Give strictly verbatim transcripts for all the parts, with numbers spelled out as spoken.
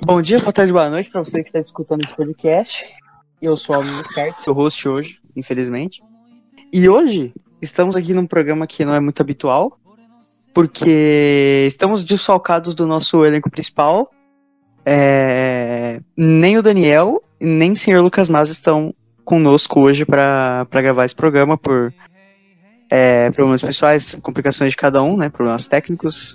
Bom dia, boa tarde, boa noite pra você que está escutando esse podcast. Eu sou o Alvin Descartes, seu host hoje, infelizmente. E hoje estamos aqui num programa que não é muito habitual, porque estamos desfalcados do nosso elenco principal. É... Nem o Daniel, nem o senhor Lucas Mas estão conosco hoje para gravar esse programa por é, problemas pessoais, complicações de cada um, né? Problemas técnicos.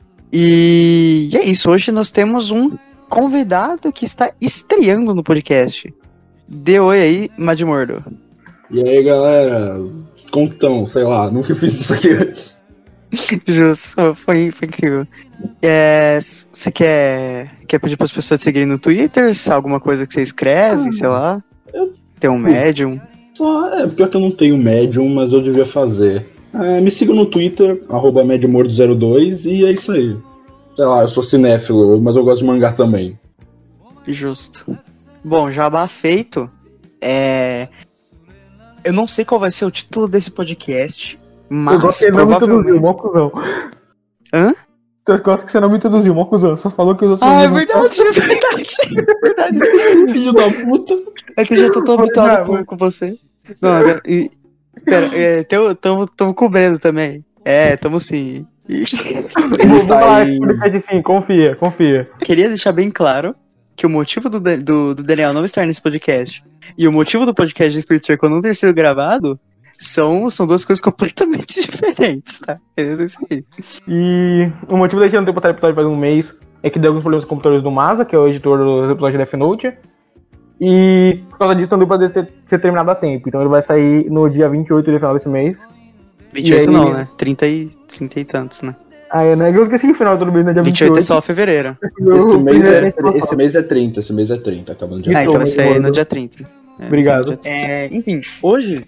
E... e é isso, hoje nós temos um convidado que está estreando no podcast. Dê oi aí, Madmordo. E aí, galera? Como que estão? Sei lá, nunca fiz isso aqui antes. Justo, foi, foi incrível. É, você quer, quer pedir para as pessoas te seguirem no Twitter? Se há alguma coisa que você escreve, ah, sei lá? Eu... Tem um Medium? Só, é, pior que eu não tenho Medium, mas eu devia fazer. É, me sigam no Twitter, arroba Madmordo zero dois, e é isso aí. Sei lá, eu sou cinéfilo, mas eu gosto de mangá também. Justo. Bom, jabá feito. É... Eu não sei qual vai ser o título desse podcast, mas eu gosto que você não me introduziu, mó cuzão. Hã? Eu gosto que você não me introduziu, mó cuzão. Só falou que eu sou... Ah, é verdade, é verdade. É verdade, esqueci. Filho da puta. É que eu já tô todo habituado com, com você. Não, agora... E, pera, é, tamo, tamo, tamo cobrando também. É, tamo sim. Vou falar esse sim, confia, confia. Queria deixar bem claro que o motivo do, do, do Daniel não estar nesse podcast e o motivo do podcast de Espírito Circle não ter sido gravado são, são duas coisas completamente diferentes, tá? É isso aí. E o motivo da gente não ter botado episódio faz um mês é que deu alguns problemas com os computadores do Masa, que é o editor dos episódios de Death Note. E por causa disso não deu pra ser, ser terminado a tempo. Então ele vai sair no dia vinte e oito de final desse mês. vinte e oito aí... não, né? trinta e, trinta e tantos, né? Ah, é, né? Eu esqueci que final todo mês, né? Dia vinte e oito é só fevereiro. Esse mês é, esse mês é trinta, esse mês é trinta, acabando de... Ah, então vai ser no dia trinta. É, Obrigado. Dia... É, enfim, hoje,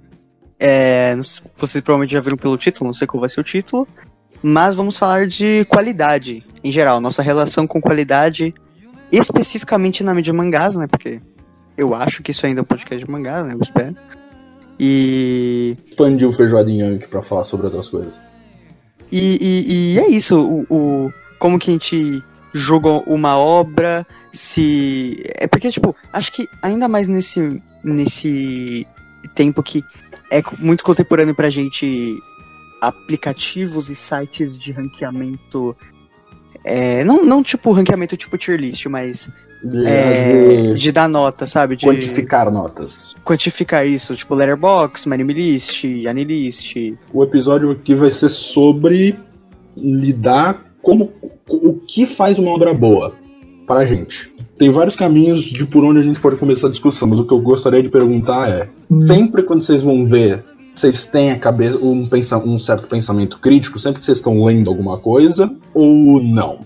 é, vocês provavelmente já viram pelo título, não sei qual vai ser o título, mas vamos falar de qualidade, em geral, nossa relação com qualidade, especificamente na mídia mangás, né? Porque eu acho que isso ainda é um podcast de mangás, né? Eu espero. E... expandir o feijoadinho aqui pra falar sobre outras coisas. E, e, e é isso, o, o, como que a gente julga uma obra, se... É porque, tipo, acho que ainda mais nesse, nesse tempo que é muito contemporâneo pra gente, aplicativos e sites de ranqueamento, é, não, não tipo ranqueamento tipo tier list, mas de, é, de, de dar nota, sabe? De quantificar notas. Quantificar isso, tipo Letterboxd, ManyMeList, AniList. O episódio aqui vai ser sobre lidar como o que faz uma obra boa para a gente. Tem vários caminhos de por onde a gente pode começar a discussão, mas o que eu gostaria de perguntar é, hum. sempre quando vocês vão ver, vocês têm a cabeça, um, pensa, um certo pensamento crítico, sempre que vocês estão lendo alguma coisa, ou não?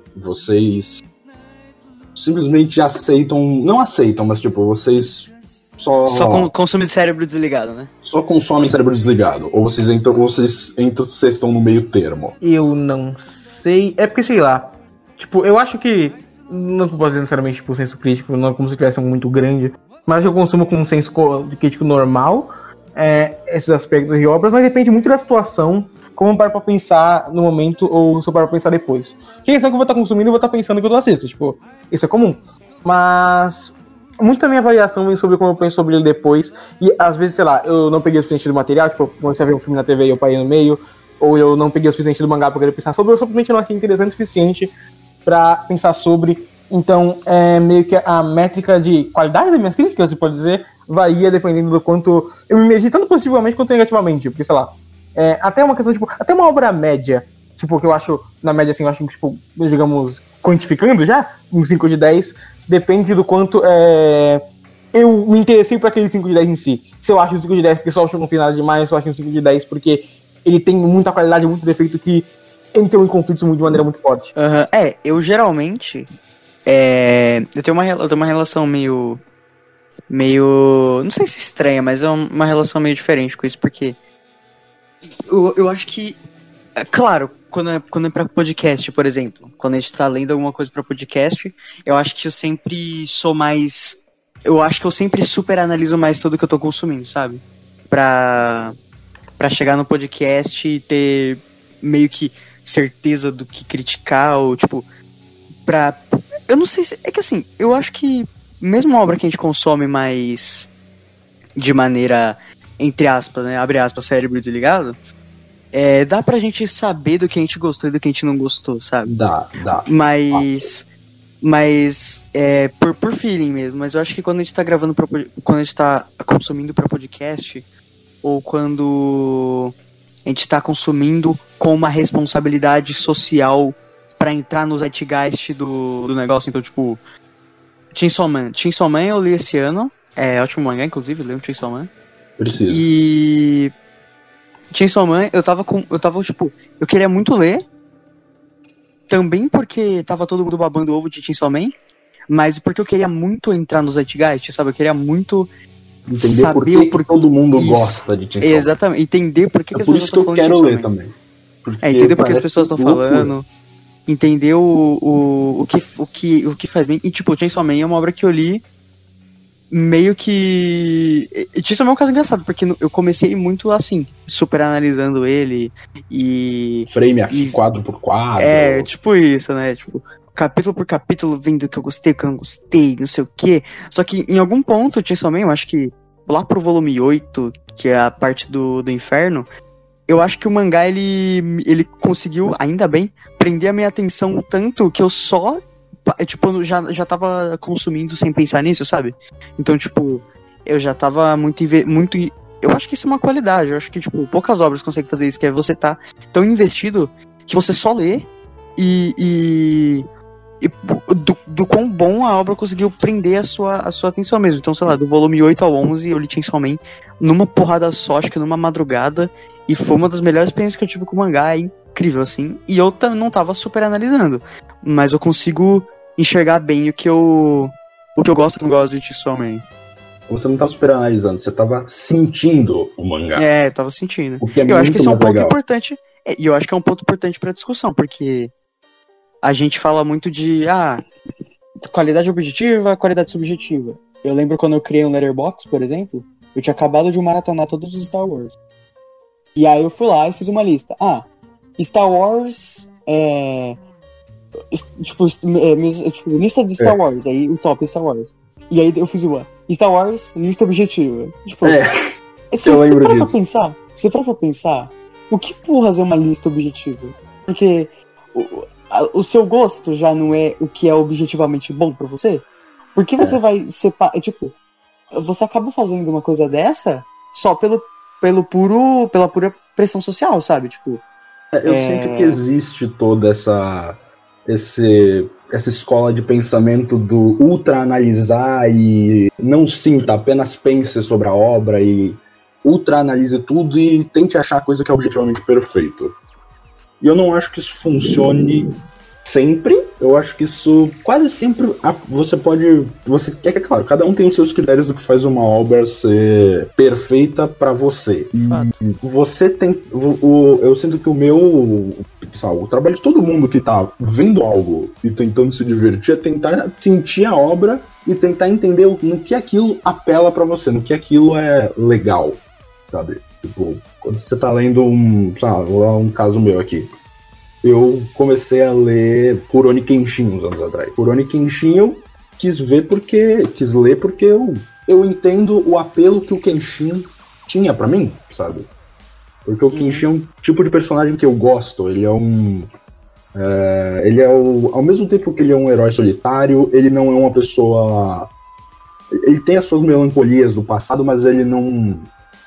Vocês simplesmente aceitam, não aceitam, mas tipo, vocês só... Só com, consome de cérebro desligado, né? Só consomem cérebro desligado, ou vocês entram, ou vocês, entram, vocês estão no meio termo? Eu não sei, é porque sei lá, tipo, eu acho que, não posso dizer necessariamente tipo, senso crítico, não é como se tivesse um muito grande, mas eu consumo com um senso crítico normal, é, esses aspectos de obras, mas depende muito da situação, como eu paro pra pensar no momento ou se eu paro pra pensar depois. Que questão que eu vou estar consumindo, eu vou estar pensando que eu tô assisto, tipo, isso é comum. Mas muito da minha avaliação vem sobre como eu penso sobre ele depois, e às vezes, sei lá, eu não peguei o suficiente do material, tipo, quando você vê um filme na T V e eu parei no meio, ou eu não peguei o suficiente do mangá pra querer pensar sobre, eu simplesmente não achei interessante o suficiente pra pensar sobre. Então, é meio que a métrica de qualidade das minhas críticas, você pode dizer, varia dependendo do quanto eu me imergi, tanto positivamente quanto negativamente, porque, sei lá, é, até uma questão, tipo, até uma obra média, tipo, que eu acho, na média, assim, eu acho, tipo, digamos, quantificando já, um cinco de dez, depende do quanto é, eu me interessei por aquele cinco de dez em si. Se eu acho um cinco de dez porque só acho não tem nada demais, se eu acho um cinco de dez porque ele tem muita qualidade, muito defeito que entram em conflitos de maneira muito forte. Uhum. É, eu geralmente, é, eu, tenho uma, eu tenho uma relação meio, meio, não sei se estranha, mas é uma relação meio diferente com isso, porque eu, eu acho que, é, claro, quando é, quando é pra podcast, por exemplo, quando a gente tá lendo alguma coisa pra podcast, eu acho que eu sempre sou mais, eu acho que eu sempre super analiso mais tudo que eu tô consumindo, sabe? Pra, pra chegar no podcast e ter meio que certeza do que criticar, ou tipo, pra... Eu não sei se... É que assim, eu acho que mesmo uma obra que a gente consome mais de maneira, entre aspas, né, abre aspas, cérebro desligado, é, dá pra gente saber do que a gente gostou e do que a gente não gostou, sabe? Dá, dá. Mas... Mas, é, por, por feeling mesmo, mas eu acho que quando a gente tá gravando, pra, quando a gente tá consumindo pra podcast, ou quando a gente tá consumindo com uma responsabilidade social pra entrar no zeitgeist do, do negócio, então, tipo, Chainsaw Man. Chainsaw Man eu li esse ano, é ótimo mangá, inclusive, eu li um Chainsaw Man. Preciso. E... Chainsaw Man, eu tava com, eu tava, tipo, eu queria muito ler, também porque tava todo mundo babando o ovo de Chainsaw Man, mas porque eu queria muito entrar no zeitgeist, sabe? Eu queria muito entender saber por que, o por... que todo mundo isso. Gosta de Chainsaw Man. Exatamente, entender por que, é que as por pessoas isso que estão eu falando quero de ler Chainsaw Man. também. Porque É, entender por que as parece pessoas estão loucura. falando, entender o, o, o, que, o, que, o que faz bem. E tipo, Chainsaw Man é uma obra que eu li meio que... Chainsaw Man é um caso engraçado, porque eu comecei muito assim, super analisando ele e... Frame a e... quadro por quadro. É, tipo isso, né? Tipo, capítulo por capítulo, vendo o que eu gostei, o que eu não gostei, não sei o quê. Só que em algum ponto, Chainsaw Man, eu acho que lá pro volume oito, que é a parte do, do inferno, eu acho que o mangá, ele, ele conseguiu, ainda bem, prender a minha atenção tanto que eu só... Tipo, eu já, já tava consumindo sem pensar nisso, sabe? Então, tipo, eu já tava muito... muito eu acho que isso é uma qualidade. Eu acho que, tipo, poucas obras conseguem fazer isso, que é você tá tão investido que você só lê e... e, e do, do quão bom a obra conseguiu prender a sua, a sua atenção mesmo. Então, sei lá, do volume oito ao onze, eu li Chainsaw Man numa porrada só, acho que numa madrugada, e foi uma das melhores experiências que eu tive com o mangá, é incrível, assim. E eu t- não tava super analisando, mas eu consigo enxergar bem o que eu o que eu gosto e não gosto de Chainsaw Man. Você não tava super analisando, você tava sentindo o mangá. É, eu tava sentindo. O que é eu acho muito que esse é um mais ponto legal. importante, é, e eu acho que é um ponto importante pra discussão, porque a gente fala muito de, ah, qualidade objetiva, qualidade subjetiva. Eu lembro quando eu criei um Letterboxd, por exemplo, eu tinha acabado de maratonar todos os Star Wars. E aí eu fui lá e fiz uma lista. Ah, Star Wars é... Tipo, é, tipo lista de Star É. Wars, aí o top Star Wars. E aí eu fiz uma Star Wars, lista objetiva. Tipo, É, você, eu você lembro para pra disso. pensar, você para pra pensar, o que porras é uma lista objetiva? Porque o, a, o seu gosto já não é o que é objetivamente bom pra você? Por que você É. vai separar, tipo, você acaba fazendo uma coisa dessa só pelo, pelo puro, pela pura pressão social, sabe? Tipo, eu É. sinto que existe toda essa, esse, essa escola de pensamento do ultra analisar e não sinta, apenas pense sobre a obra e ultra analise tudo e tente achar a coisa que é objetivamente perfeito. E eu não acho que isso funcione sempre. Eu acho que isso quase sempre ah, você pode, você é que é claro, cada um tem os seus critérios do que faz uma obra ser perfeita pra você. E você tem o, o- eu sinto que o meu, sabe, o trabalho de todo mundo que tá vendo algo e tentando se divertir é tentar sentir a obra e tentar entender o- no que aquilo apela pra você, no que aquilo é legal, sabe? Tipo, quando você tá lendo um, sabe, vou dar um caso meu aqui. Eu comecei a ler Rurouni Kenshin uns anos atrás. Rurouni Kenshin eu quis ver porque quis ler porque eu, eu entendo o apelo que o Kenshin tinha pra mim, sabe? Porque o Kenshin é um tipo de personagem que eu gosto. Ele é um é, ele é o, ao mesmo tempo que ele é um herói solitário, ele não é uma pessoa. Ele tem as suas melancolias do passado, mas ele não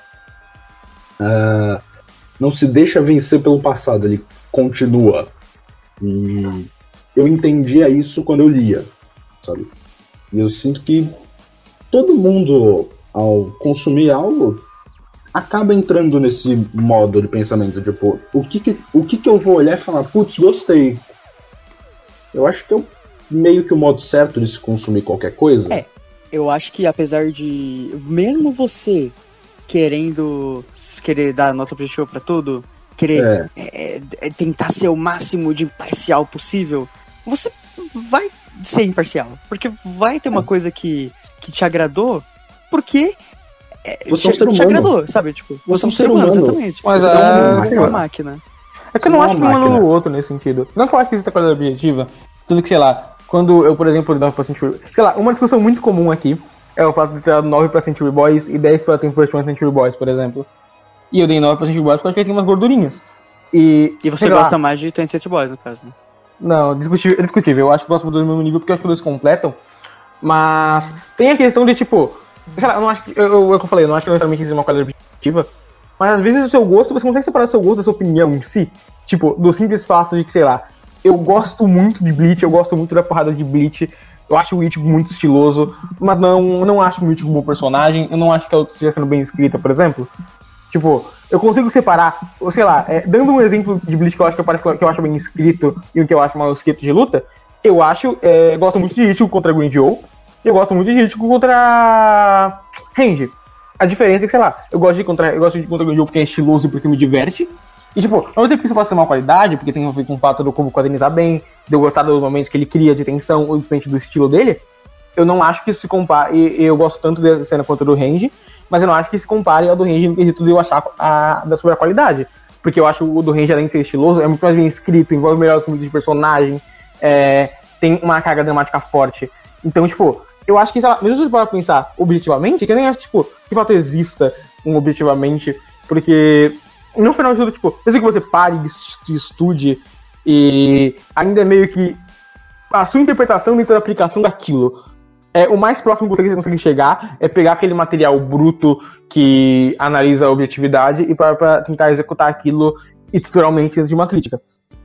é, não se deixa vencer pelo passado. Ele continua. E eu entendia isso quando eu lia, sabe? E eu sinto que todo mundo, ao consumir algo, acaba entrando nesse modo de pensamento, tipo, o que que, o que, que eu vou olhar e falar, putz, gostei. Eu acho que é o- meio que o modo certo de se consumir qualquer coisa. É. eu acho que apesar de, mesmo você querendo querer dar nota objetiva pra tudo, querer é, é, tentar ser o máximo de imparcial possível, você vai ser imparcial, porque vai ter uma coisa que, que te agradou, porque é, Você é um te, ser te humano. agradou, sabe? Tipo, você é um ser humano, exatamente. Mas você é- não é uma, máquina. uma máquina. É que eu Não não é acho que uma um anula máquina. o outro nesse sentido. Não que eu acho que exista coisa objetiva, tudo que, sei lá, quando eu, por exemplo, dei nove pra Century... Sei lá, uma discussão muito comum aqui é o fato de ter dado nove pra Century Boys e dez pra Ten First One Century Boys, por exemplo. E eu dei nove pra Century Boys porque eu acho que ele tem umas gordurinhas. E, e você gosta lá, mais de Twenty Century Boys, no caso, né? Não, discutível, é discutível. Eu acho que eu gosto dos dois no mesmo nível porque eu acho que os dois completam. Mas tem a questão de, tipo... Sei lá, eu não acho que... Eu, eu, eu falei, eu não acho que necessariamente existe uma qualidade objetiva. Mas às vezes o seu gosto, você consegue separar o seu gosto da sua opinião em si. Tipo, do simples fato de que, sei lá... Eu gosto muito de Bleach, eu gosto muito da porrada de Bleach. Eu acho o Ichigo muito estiloso. Mas não, não acho o Ichigo um bom personagem. Eu não acho que ela esteja sendo bem escrita, por exemplo. Tipo, eu consigo separar, ou sei lá, é, dando um exemplo de Bleach que eu acho que eu, que eu acho bem escrito e o que eu acho mal escrito de luta, eu acho, é, gosto muito de Ichigo contra Green-Joe, e eu gosto muito de Ichigo contra Range. A diferença é que, sei lá, eu gosto de contra, eu gosto de contra Green-Joe porque é estiloso e porque me diverte, e tipo, ao mesmo tempo que isso pode ser uma qualidade, porque tem a ver com o fato do como quadrinizar bem, de eu gostar dos momentos que ele cria de tensão, ou diferente do estilo dele, eu não acho que isso se compare, e eu gosto tanto dessa cena quanto do Range, mas eu não acho que se compare ao do Range no quesito de eu achar a, da sobre a qualidade. Porque eu acho o do Range, além de ser estiloso, é muito mais bem escrito, envolve melhor comidas de personagem, é, tem uma carga dramática forte. Então, tipo, eu acho que, sei lá, mesmo se você for pensar objetivamente, que eu nem acho, tipo, que de fato exista um objetivamente, porque no final de tudo, tipo, mesmo que você pare e estude, e ainda é meio que a sua interpretação dentro da aplicação daquilo. É, o mais próximo que você consegue chegar é pegar aquele material bruto que analisa a objetividade e para tentar executar aquilo estruturalmente dentro de uma crítica.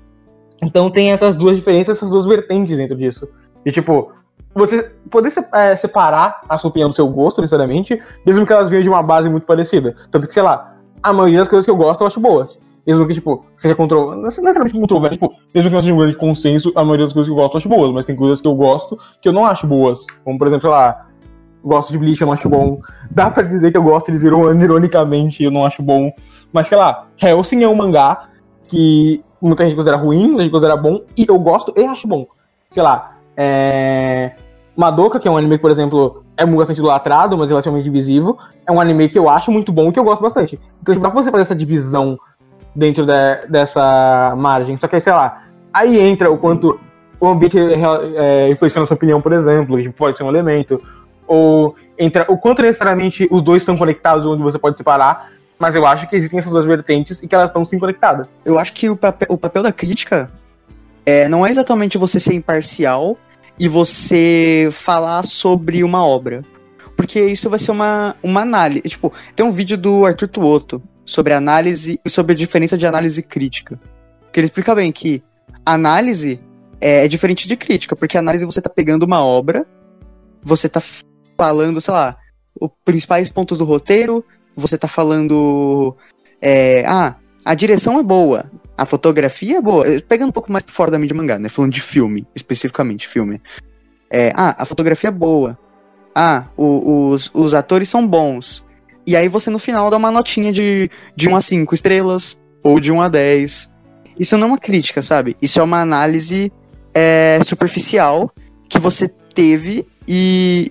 Então tem essas duas diferenças, essas duas vertentes dentro disso. E tipo, você poder é, separar a sua opinião do seu gosto, necessariamente, mesmo que elas venham de uma base muito parecida. Tanto que, sei lá, a maioria das coisas que eu gosto eu acho boas. Mesmo que, tipo, seja contro... não necessariamente controverso, tipo, mesmo que não seja um grande consenso, a maioria das coisas que eu gosto eu acho boas, mas tem coisas que eu gosto que eu não acho boas. Como, por exemplo, sei lá, gosto de Bleach, eu não acho bom. Dá pra dizer que eu gosto de Zero One, ironicamente, eu não acho bom. Mas, sei lá, Hellsing é um mangá que muita gente considera ruim, muita gente considera bom, e eu gosto e acho bom. Sei lá, é... Madoka, que é um anime que, por exemplo, é bastante idolatrado, mas relativamente divisivo, é um anime que eu acho muito bom e que eu gosto bastante. Então, pra você fazer essa divisão dentro de, dessa margem, só que, sei lá, aí entra o quanto o ambiente é, é, influencia na sua opinião, por exemplo, que pode ser um elemento, ou entra o quanto necessariamente os dois estão conectados, onde você pode separar, mas eu acho que existem essas duas vertentes e que elas estão sim conectadas. Eu acho que o papel, o papel da crítica é, não é exatamente você ser imparcial e você falar sobre uma obra, porque isso vai ser uma, uma análise. Tipo, tem um vídeo do Arthur Tuoto sobre análise e sobre a diferença de análise e crítica, que ele explica bem que análise é, é diferente de crítica, porque análise você tá pegando uma obra, você tá falando, sei lá, os principais pontos do roteiro, você tá falando é, ah, a direção é boa, a fotografia é boa, pegando um pouco mais fora da mídia mangá, né, falando de filme, especificamente filme, é, ah, a fotografia é boa, ah, o, os, os atores são bons. E aí você no final dá uma notinha de, de um a cinco estrelas, ou de um a dez. Isso não é uma crítica, sabe? Isso é uma análise é, superficial que você teve e,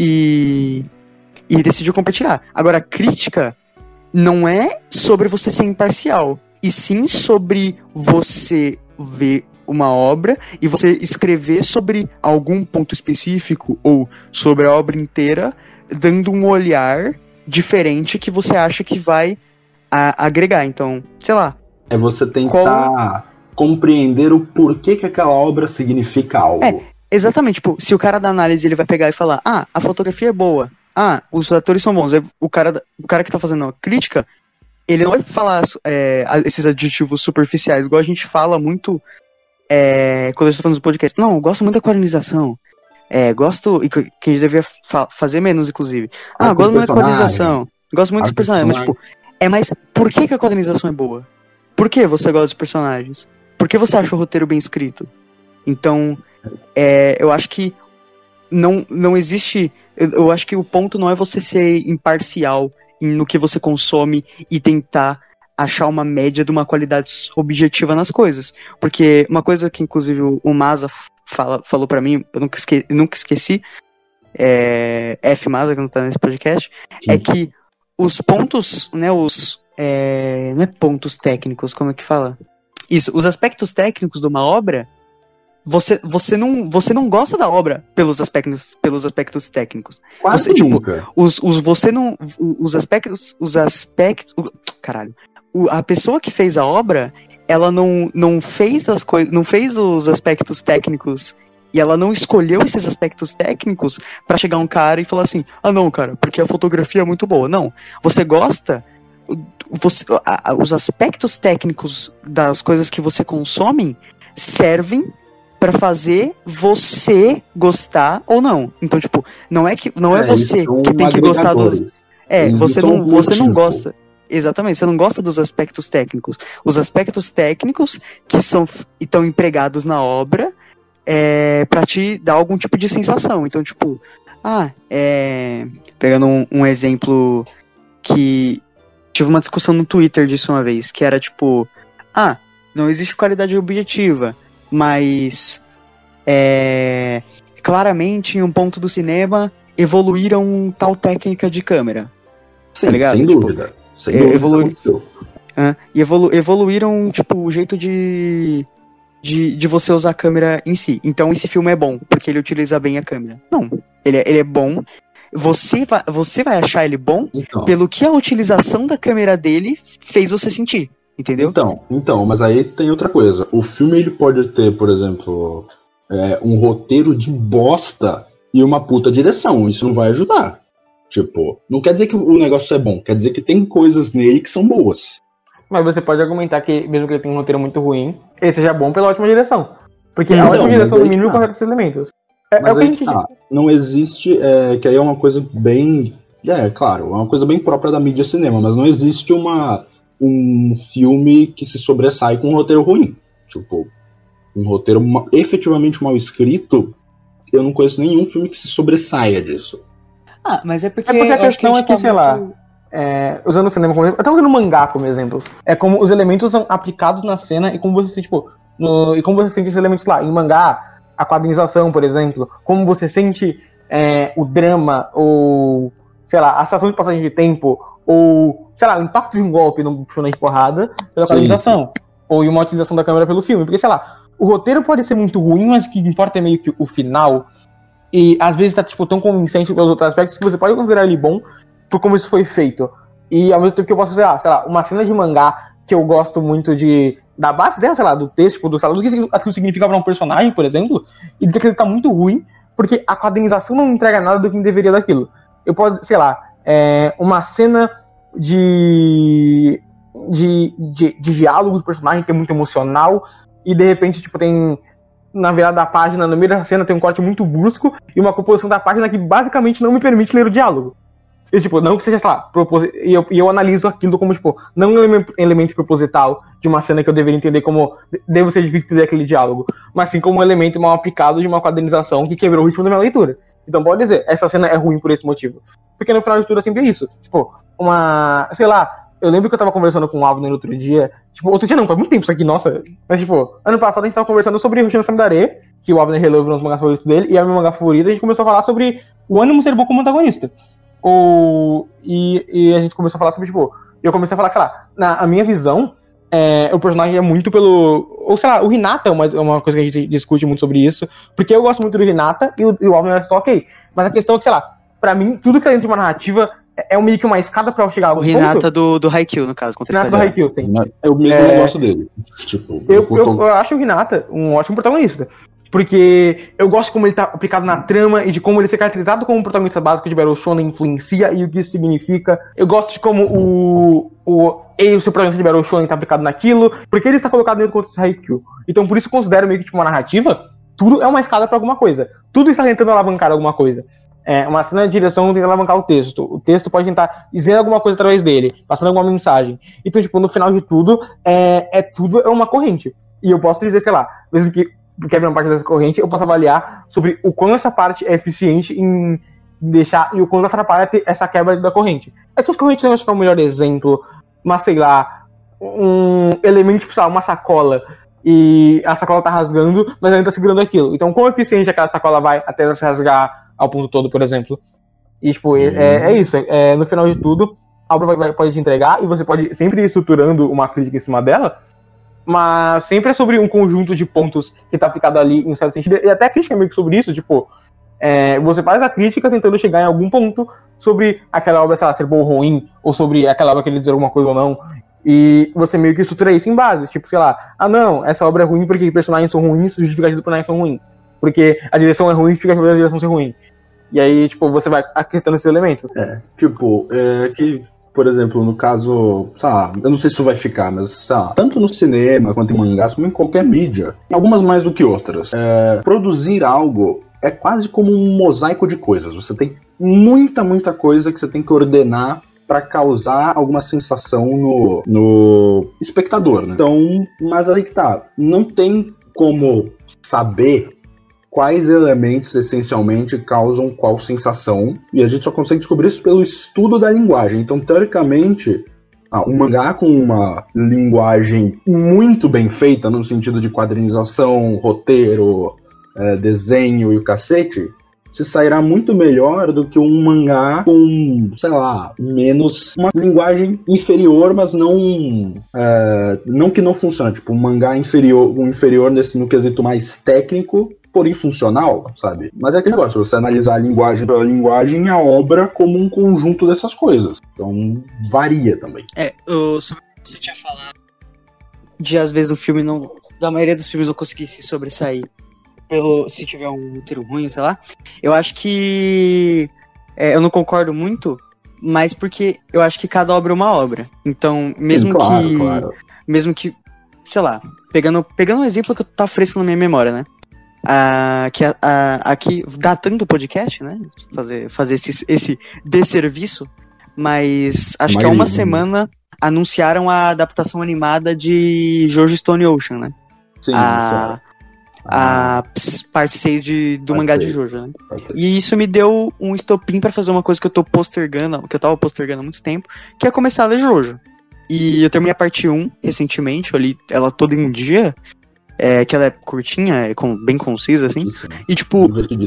e, e, e decidiu compartilhar. Agora, crítica não é sobre você ser imparcial, e sim sobre você ver uma obra e você escrever sobre algum ponto específico ou sobre a obra inteira, dando um olhar diferente que você acha que vai a, agregar. Então, sei lá. É você tentar qual... compreender o porquê que aquela obra significa algo. É, exatamente. Tipo, se o cara da análise ele vai pegar e falar, ah, a fotografia é boa, ah, os atores são bons, o cara, o cara que tá fazendo a crítica, ele não vai falar é, esses adjetivos superficiais, igual a gente fala muito é, quando eu estou falando dos podcasts. Não, eu gosto muito da quadrinização. É, gosto, e que a gente devia fa- fazer menos, inclusive. Ah, gosto muito da quadrinização, gosto muito dos personagens, mas tipo, é mais, por que, que a quadrinização é boa? Por que você gosta dos personagens? Por que você acha o roteiro bem escrito? Então, é, eu acho que não, não existe, eu, eu acho que o ponto não é você ser imparcial no que você consome e tentar achar uma média de uma qualidade objetiva nas coisas. Porque uma coisa que, inclusive, o Maza fala, falou pra mim, eu nunca, esque, nunca esqueci, é, F. Maza, que não tá nesse podcast, Sim. é que os pontos, né, os... É, não é pontos técnicos, como é que fala? Isso, os aspectos técnicos de uma obra você, você, não, você não gosta da obra pelos aspectos, pelos aspectos técnicos. Quase Você, tipo, nunca. os, os, você não, os aspectos, os aspectos, caralho, o, a pessoa que fez a obra, ela não, não fez as coisas, não fez os aspectos técnicos e ela não escolheu esses aspectos técnicos pra chegar um cara e falar assim, ah não, cara, porque a fotografia é muito boa. Não, você gosta, você, a, a, os aspectos técnicos das coisas que você consome servem pra fazer você gostar ou não. Então, tipo, não é que não é, é você que tem que gostar dos... É, eles você não, você não gosta... Exatamente, você não gosta dos aspectos técnicos. Os aspectos técnicos que são estão empregados na obra é, pra te dar algum tipo de sensação. Então, tipo, ah, é... Pegando um, um exemplo que... Tive uma discussão no Twitter disso uma vez, que era tipo, ah, não existe qualidade objetiva, mas é, claramente em um ponto do cinema evoluíram tal técnica de câmera. Sim, tá ligado? Sem tipo, dúvida. Sem dúvida evolu... ah, e evolu... evoluíram tipo, o jeito de... de, de você usar a câmera em si. Então esse filme é bom, porque ele utiliza bem a câmera. Não, ele é, ele é bom. Você vai, você vai achar ele bom então, pelo que a utilização da câmera dele fez você sentir, entendeu? Então, então, mas aí tem outra coisa. O filme ele pode ter, por exemplo, é, um roteiro de bosta e uma puta direção. Isso não vai ajudar. Tipo, não quer dizer que o negócio é bom, quer dizer que tem coisas nele que são boas. Mas você pode argumentar que, mesmo que ele tenha um roteiro muito ruim, ele seja bom pela ótima direção. Porque então, a ótima direção do mínimo tá. correta esses elementos. É, Mas é o que a gente... tá, não existe, é, que aí é uma coisa bem, é claro, é uma coisa bem própria da mídia cinema, mas não existe uma, um filme que se sobressai com um roteiro ruim. Tipo, um roteiro ma- efetivamente mal escrito, eu não conheço nenhum filme que se sobressaia disso. Ah, mas é porque... É porque a questão que é que, tá sei muito... lá, é, usando o cinema como exemplo, até usando o mangá como exemplo, é como os elementos são aplicados na cena e como você, tipo, no, e como você sente esses elementos lá, em mangá, a quadrinização, por exemplo, como você sente é, o drama, ou, sei lá, a sensação de passagem de tempo, ou, sei lá, o impacto de um golpe no shonen de porrada pela quadrinização, ou uma utilização da câmera pelo filme, porque, sei lá, o roteiro pode ser muito ruim, mas o que importa é meio que o final, e às vezes tá, tipo, tão convincente pelos outros aspectos que você pode considerar ele bom por como isso foi feito. E ao mesmo tempo que eu posso considerar, sei lá, uma cena de mangá que eu gosto muito de... da base dela, sei lá, do texto, tipo, do, sei lá, do que aquilo significa pra um personagem, por exemplo, e dizer que ele tá muito ruim, porque a quadrinização não entrega nada do que deveria daquilo. Eu posso, sei lá, é, uma cena de, de, de, de diálogo do personagem que é muito emocional, e de repente, tipo, tem, na virada da página, no meio da cena, tem um corte muito brusco, e uma composição da página que basicamente não me permite ler o diálogo. E, tipo, não que seja, sei lá, propos... e, eu, e eu analiso aquilo como, tipo, não um elemento, elemento proposital de uma cena que eu deveria entender como devo ser difícil entender aquele diálogo, mas sim como um elemento mal aplicado de uma quadrinização que quebrou o ritmo da minha leitura. Então pode dizer, essa cena é ruim por esse motivo. Porque no final de tudo é sempre isso. Tipo, uma... sei lá, eu lembro que eu tava conversando com o Abner outro dia, tipo, outro dia não, faz muito tempo isso aqui, nossa. Mas, tipo, ano passado a gente tava conversando sobre o Shino Dare, que o Abner relevou nos mangás favoritos dele, e é o meu mangá favorito, a gente começou a falar sobre o ânimo ser bom como antagonista. Ou, e, e a gente começou a falar sobre, tipo, eu comecei a falar que, sei lá, na a minha visão, é, o personagem é muito pelo... Ou, sei lá, o Hinata é uma, é uma coisa que a gente discute muito sobre isso, porque eu gosto muito do Hinata e o, e o Abner está ok. Mas a questão é que, sei lá, pra mim, tudo que é dentro de uma narrativa é, é meio que uma escada pra eu chegar a algum ponto. O Hinata do, do Haikyuu, no caso. O Hinata do Haikyuu, sim. Eu mesmo é... gosto dele. Tipo, eu, eu, eu, eu acho o Hinata um ótimo protagonista. Porque eu gosto de como ele tá aplicado na trama e de como ele ser caracterizado como um protagonista básico de Battle Shonen influencia e o que isso significa. Eu gosto de como o, o ele, o seu protagonista de Battle Shonen tá aplicado naquilo, porque ele está colocado dentro do contexto de Haikyuu. Então por isso eu considero meio que tipo uma narrativa, tudo é uma escada pra alguma coisa. Tudo está tentando alavancar alguma coisa. É, uma cena de direção tenta alavancar o texto. O texto pode tentar dizer alguma coisa através dele, passando alguma mensagem. Então, tipo, no final de tudo, é, é tudo é uma corrente. E eu posso dizer, sei lá, mesmo que quebra uma parte dessa corrente, eu posso avaliar sobre o quanto essa parte é eficiente em deixar e o quanto atrapalha ter essa quebra da corrente. Essas correntes eu acho que é o melhor exemplo, mas sei lá, um elemento, tipo, sei lá, uma sacola, e a sacola tá rasgando, mas ainda tá segurando aquilo. Então, quão eficiente aquela sacola vai até ela se rasgar ao ponto todo, por exemplo. E, tipo, uhum. é, é isso. É, no final de tudo, a obra vai, vai, pode te entregar, e você pode sempre ir estruturando uma crítica em cima dela, mas sempre é sobre um conjunto de pontos que tá aplicado ali em certo sentido, e até a crítica é meio que sobre isso, tipo, é, você faz a crítica tentando chegar em algum ponto sobre aquela obra, sei lá, ser boa ou ruim, ou sobre aquela obra querer dizer alguma coisa ou não, e você meio que estrutura isso em bases, tipo, sei lá, ah não, essa obra é ruim porque personagens são ruins, justificativos dos personagens são ruins, porque a direção é ruim, justificativa da direção ser ruim. E aí, tipo, você vai acrescentando esses elementos. É, tipo, é que, por exemplo, no caso, sei lá, eu não sei se isso vai ficar, mas, sei lá, tanto no cinema quanto em mangás, como em qualquer mídia, algumas mais do que outras, é, produzir algo é quase como um mosaico de coisas. Você tem muita, muita coisa que você tem que ordenar pra causar alguma sensação no, no espectador, né? Então, mas aí que tá, não tem como saber quais elementos essencialmente causam qual sensação, e a gente só consegue descobrir isso pelo estudo da linguagem. Então, teoricamente, ah, um mangá com uma linguagem muito bem feita, no sentido de quadrinização, roteiro, é, desenho e o cacete, se sairá muito melhor do que um mangá com, sei lá, menos, uma linguagem inferior, mas não é, não que não funcione, tipo, um mangá inferior, um inferior nesse, no quesito mais técnico, porém funcional, sabe? Mas é aquele negócio, você analisar a linguagem pela linguagem, a obra como um conjunto dessas coisas. Então, varia também. É, eu, você tinha falado de, às vezes, o filme não... Da maioria dos filmes não conseguir se sobressair pelo, se tiver um roteiro ruim, sei lá. Eu acho que... É, eu não concordo muito, mas porque eu acho que cada obra é uma obra. Então, mesmo Sim, claro, que... Claro. Mesmo que... Sei lá, pegando, pegando um exemplo que tá fresco na minha memória, né? Ah, que a, a, aqui dá tanto podcast, né? Fazer, fazer esse, esse desserviço, mas acho que há uma semana anunciaram a adaptação animada de Jojo Stone Ocean, né? Sim, a, a parte seis de, do parte mangá seis. De Jojo, né? E isso me deu um estopim pra fazer uma coisa que eu tô postergando, que eu tava postergando há muito tempo, que é começar a ler Jojo. E eu terminei a parte um recentemente, eu li ela toda em um dia. É, que ela é curtinha, é com, bem concisa, assim. E, tipo,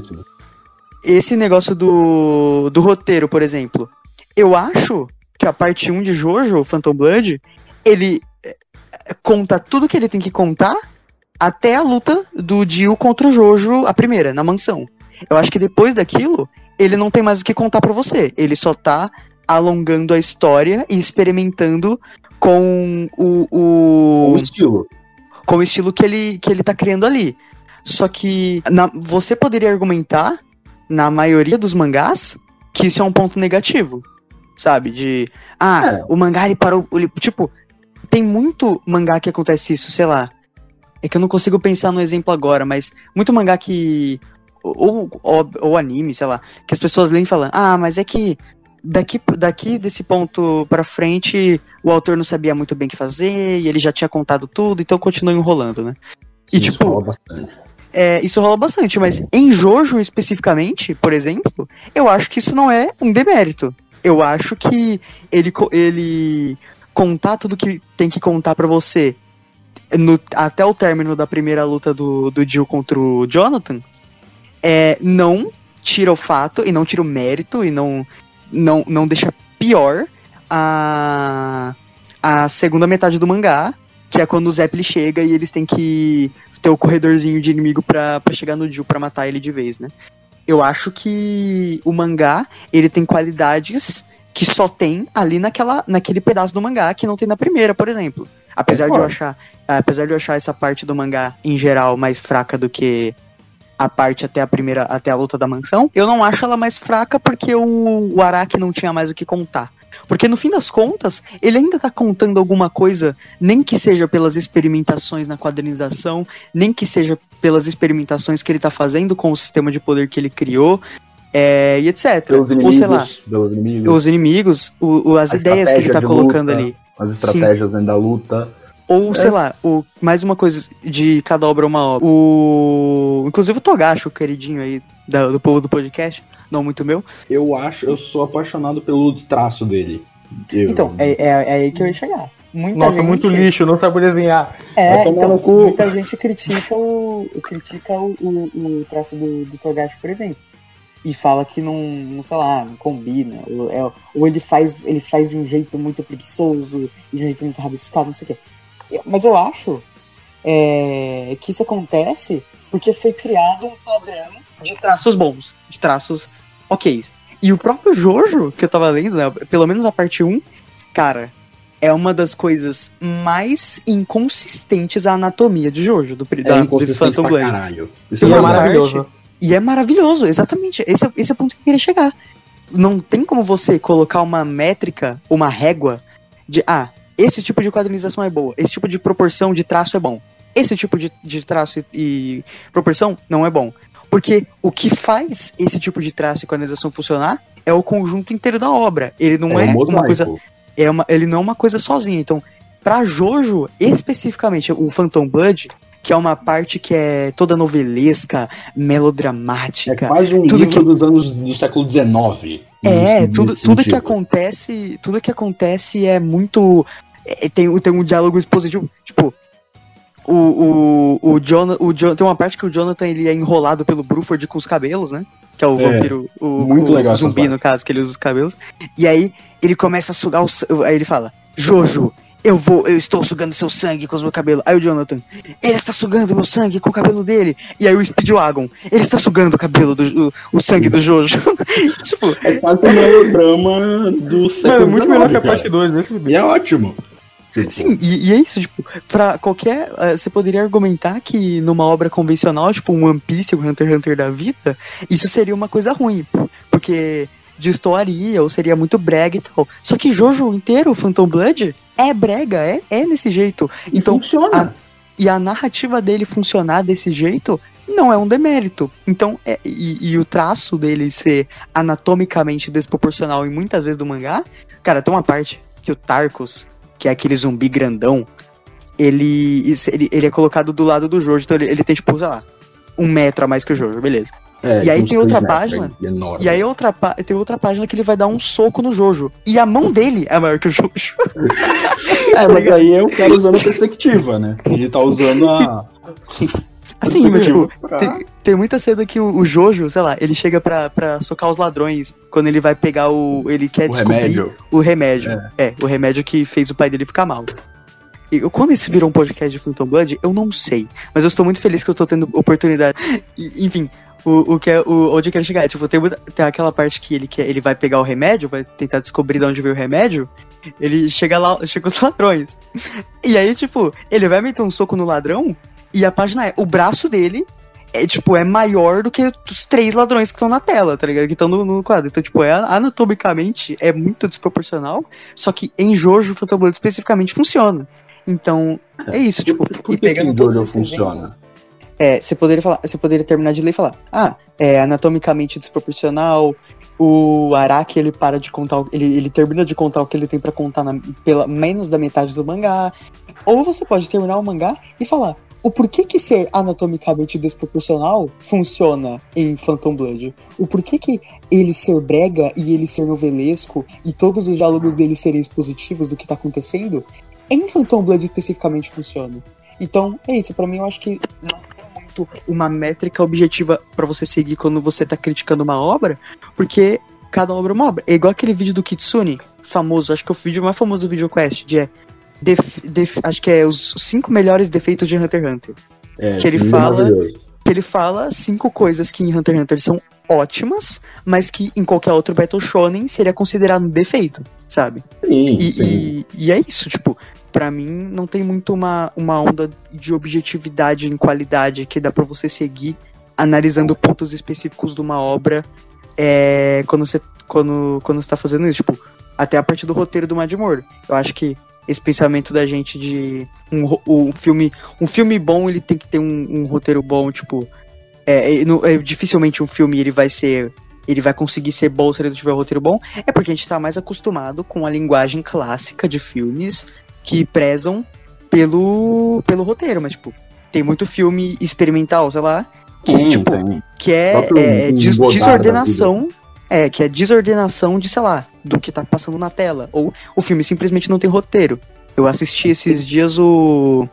esse negócio do, do roteiro, por exemplo. Eu acho que a parte um de Jojo, Phantom Blood, ele é, conta tudo que ele tem que contar até a luta do Dio contra o Jojo, a primeira, na mansão. Eu acho que depois daquilo, ele não tem mais o que contar pra você. Ele só tá alongando a história e experimentando com o... o... o estilo. Com o estilo que ele, que ele tá criando ali. Só que na, você poderia argumentar, na maioria dos mangás, que isso é um ponto negativo. Sabe? De, ah, é. o mangá ele parou... Ele, tipo, tem muito mangá que acontece isso, sei lá. É que eu não consigo pensar no exemplo agora, mas muito mangá que... Ou, ou, ou anime, sei lá. Que as pessoas leem e falam, ah, mas é que... Daqui, daqui desse ponto pra frente, o autor não sabia muito bem o que fazer, e ele já tinha contado tudo, então continua enrolando, né? Sim, e tipo, isso rola bastante. É, isso rola bastante, mas em Jojo especificamente, por exemplo, eu acho que isso não é um demérito. Eu acho que ele, ele contar tudo que tem que contar pra você no, até o término da primeira luta do, do Jill contra o Jonathan, é, não tira o fato, e não tira o mérito, e não... Não, não deixa pior a, a segunda metade do mangá, que é quando o Zeppelin chega e eles têm que ter o corredorzinho de inimigo pra, pra chegar no Jill, pra matar ele de vez, né? Eu acho que o mangá, ele tem qualidades que só tem ali naquela, naquele pedaço do mangá que não tem na primeira, por exemplo. Apesar de eu achar, apesar de eu achar essa parte do mangá, em geral, mais fraca do que... a parte até a primeira, até a luta da mansão, eu não acho ela mais fraca porque o, o Araki não tinha mais o que contar. Porque no fim das contas, ele ainda tá contando alguma coisa, nem que seja pelas experimentações na quadrinização, nem que seja pelas experimentações que ele tá fazendo com o sistema de poder que ele criou, é, e etcétera. Pelos inimigos, ou sei lá, inimigos, os inimigos, o, o, as ideias que ele tá colocando luta, ali. As estratégias dentro da luta. Ou, sei é. lá, o, mais uma coisa de cada obra uma obra. O, inclusive o Togashi, o queridinho aí da, do povo do podcast, não muito meu. Eu acho, eu sou apaixonado pelo traço dele. Eu... Então, é, é, é aí que eu ia chegar. Muita Nossa, gente... muito lixo, não sabe desenhar. É, então, muita gente critica o, critica o, o, o traço do, do Togashi, por exemplo. E fala que não, não sei lá, não combina. Ou, é, ou ele, faz, ele faz de um jeito muito preguiçoso, de um jeito muito rabiscado, não sei o quê. Mas eu acho é, que isso acontece porque foi criado um padrão de traços bons, de traços ok. E o próprio Jojo, que eu tava lendo, né, pelo menos a parte um, cara, é uma das coisas mais inconsistentes a anatomia de Jojo, do, É da, do inconsistente Phantom pra Blood. caralho. Isso E é é verdade. maravilhoso. E é maravilhoso, exatamente. Esse é, esse é o ponto que eu queria chegar. Não tem como você colocar uma métrica, uma régua de, ah, esse tipo de quadrinização é boa, esse tipo de proporção de traço é bom, esse tipo de, de traço e, e proporção não é bom. Porque o que faz esse tipo de traço e quadrinização funcionar é o conjunto inteiro da obra. Ele não é, É o uma coisa, mosaico. é uma, ele não é uma coisa sozinha. Então, pra Jojo, especificamente, o Phantom Blood, que é uma parte que é toda novelesca, É melodramática. quase um tudo livro dos anos do século dezenove. É, nesse- tudo, nesse tudo que sentido. acontece, tudo que acontece é muito, é, tem, tem um diálogo expositivo, tipo, o, o, o, Jonah, o John, tem uma parte que o Jonathan ele é enrolado pelo Bruford com os cabelos, né? Que é o É, vampiro, o, muito o legal essa zumbi, parte. no caso, que ele usa os cabelos. E aí ele começa a sugar o sangue. Aí ele fala, Jojo, eu vou, eu estou sugando seu sangue com os meus cabelos. Aí o Jonathan, ele está sugando meu sangue com o cabelo dele. E aí o Speedwagon, ele está sugando o cabelo do o, o sangue do Jojo. Tipo, É quase um melodrama do século Mano, é muito melhor que a dezenove, parte dois, né? cara. E é ótimo. Tipo, sim, e, e é isso, tipo, pra qualquer. Uh, você poderia argumentar que numa obra convencional, tipo um One Piece, um Hunter x Hunter da vida, isso seria uma coisa ruim, porque destoaria ou seria muito brega e tal. Só que Jojo inteiro, Phantom Blood, é brega, é, é desse jeito. e Então, funciona. a- e a narrativa dele funcionar desse jeito não é um demérito. Então, é, e, e o traço dele ser anatomicamente desproporcional e muitas vezes do mangá, cara, tem uma parte que o Tarkus, que é aquele zumbi grandão, ele, ele, ele é colocado do lado do Jojo, então ele, ele tem, tipo, sei lá, um metro a mais que o Jojo, beleza. É, e aí uns tem outra três página, metros, é enorme. E aí outra, pá- tem outra página que ele vai dar um soco no Jojo. E a mão dele é maior que o Jojo. É, mas aí é o cara usando a perspectiva, né? Ele tá usando a. Assim, mas tipo, Pra- tem, tem muita cena que o, o Jojo, sei lá, ele chega pra, pra socar os ladrões quando ele vai pegar o... Ele quer o descobrir remédio. o remédio. É. É. o remédio que fez o pai dele ficar mal. E eu- quando isso virou um podcast de Phantom Blood, eu não sei. Mas eu estou muito feliz que eu tô tendo oportunidade. E, enfim, o, o que é, o, onde eu quero chegar? Tipo, tem, muita- tem aquela parte que ele, quer, ele vai pegar o remédio, vai tentar descobrir de onde veio o remédio. Ele chega lá, chega os ladrões. E aí, tipo, ele vai meter um soco no ladrão. E a página é, o braço dele é, tipo, é maior do que os três ladrões que estão na tela, tá ligado? Que estão no, no quadro. Então, tipo, é, anatomicamente é muito desproporcional. Só que em Jojo, Phantom Blood especificamente funciona. Então, é isso, tipo, Por, por e que, pegando que todos Jojo esses funciona? exemplos, é, você poderia falar, você poderia terminar de ler e falar, ah, é anatomicamente desproporcional, o Araki, ele para de contar, o- ele, ele termina de contar o que ele tem pra contar na, pela menos da metade do mangá. Ou você pode terminar o mangá e falar o porquê que ser anatomicamente desproporcional funciona em Phantom Blood. O porquê que ele ser brega e ele ser novelesco e todos os diálogos dele serem expositivos do que tá acontecendo, em Phantom Blood especificamente funciona. Então, é isso. Pra mim, eu acho que não tem muito uma métrica objetiva pra você seguir quando você tá criticando uma obra, porque cada obra é uma obra. É igual aquele vídeo do Kitsune, famoso, acho que é o vídeo mais famoso do VideoQuest, de é, def, def, acho que é os cinco melhores defeitos de Hunter x Hunter. É, que ele esse fala- vídeo é maravilhoso. Que ele fala cinco coisas que em Hunter x Hunter são ótimas, mas que em qualquer outro Battle Shonen seria considerado um defeito, sabe? Sim, E, sim. e, e é isso, tipo, pra mim não tem muito uma, uma onda de objetividade em qualidade que dá pra você seguir analisando pontos específicos de uma obra é, quando você quando, quando você tá fazendo isso, tipo, até a partir do roteiro do Madmore. Eu acho que esse pensamento da gente de um, ro- um filme um filme bom, ele tem que ter um, um roteiro bom, tipo, é, é, no- é, dificilmente um filme ele vai ser ele vai conseguir ser bom se ele não tiver um roteiro bom, é porque a gente tá mais acostumado com a linguagem clássica de filmes que prezam pelo, pelo roteiro, mas, tipo, tem muito filme experimental, sei lá, que, Tem, tipo, tem. que é, Próprio é um des- Godard desordenação, é, que é desordenação de, sei lá, do que tá passando na tela, ou o filme simplesmente não tem roteiro. Eu assisti esses dias o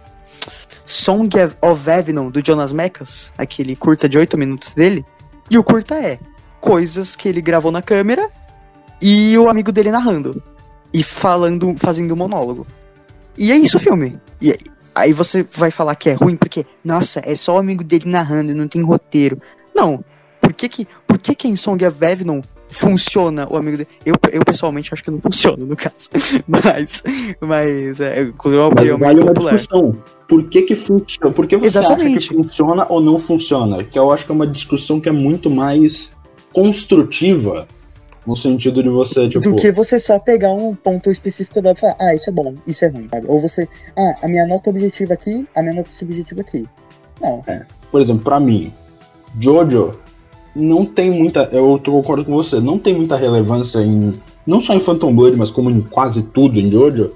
Song of Avalon, do Jonas Mekas, aquele curta de oito minutos dele, e o curta é coisas que ele gravou na câmera e o amigo dele narrando e falando, fazendo um monólogo. E é isso o filme. E é- aí você vai falar que é ruim porque, nossa, é só o amigo dele narrando e não tem roteiro. Não, por que que, por que, que em Song of Evelyn funciona o amigo dele? Eu, eu pessoalmente acho que não funciona no caso, mas, mas é, inclusive é uma opinião mas vale uma popular. discussão. Por que que funciona? Por que você Exatamente. acha que funciona ou não funciona? Que eu acho que é uma discussão que é muito mais construtiva, no sentido de você, tipo... Do que você só pegar um ponto específico da e falar, ah, isso é bom, isso é ruim, sabe? Ou você, ah, a minha nota objetiva aqui, a minha nota subjetiva aqui. Não. É. Por exemplo, pra mim, Jojo não tem muita... Eu concordo com você, não tem muita relevância em... Não só em Phantom Blood, mas como em quase tudo em Jojo,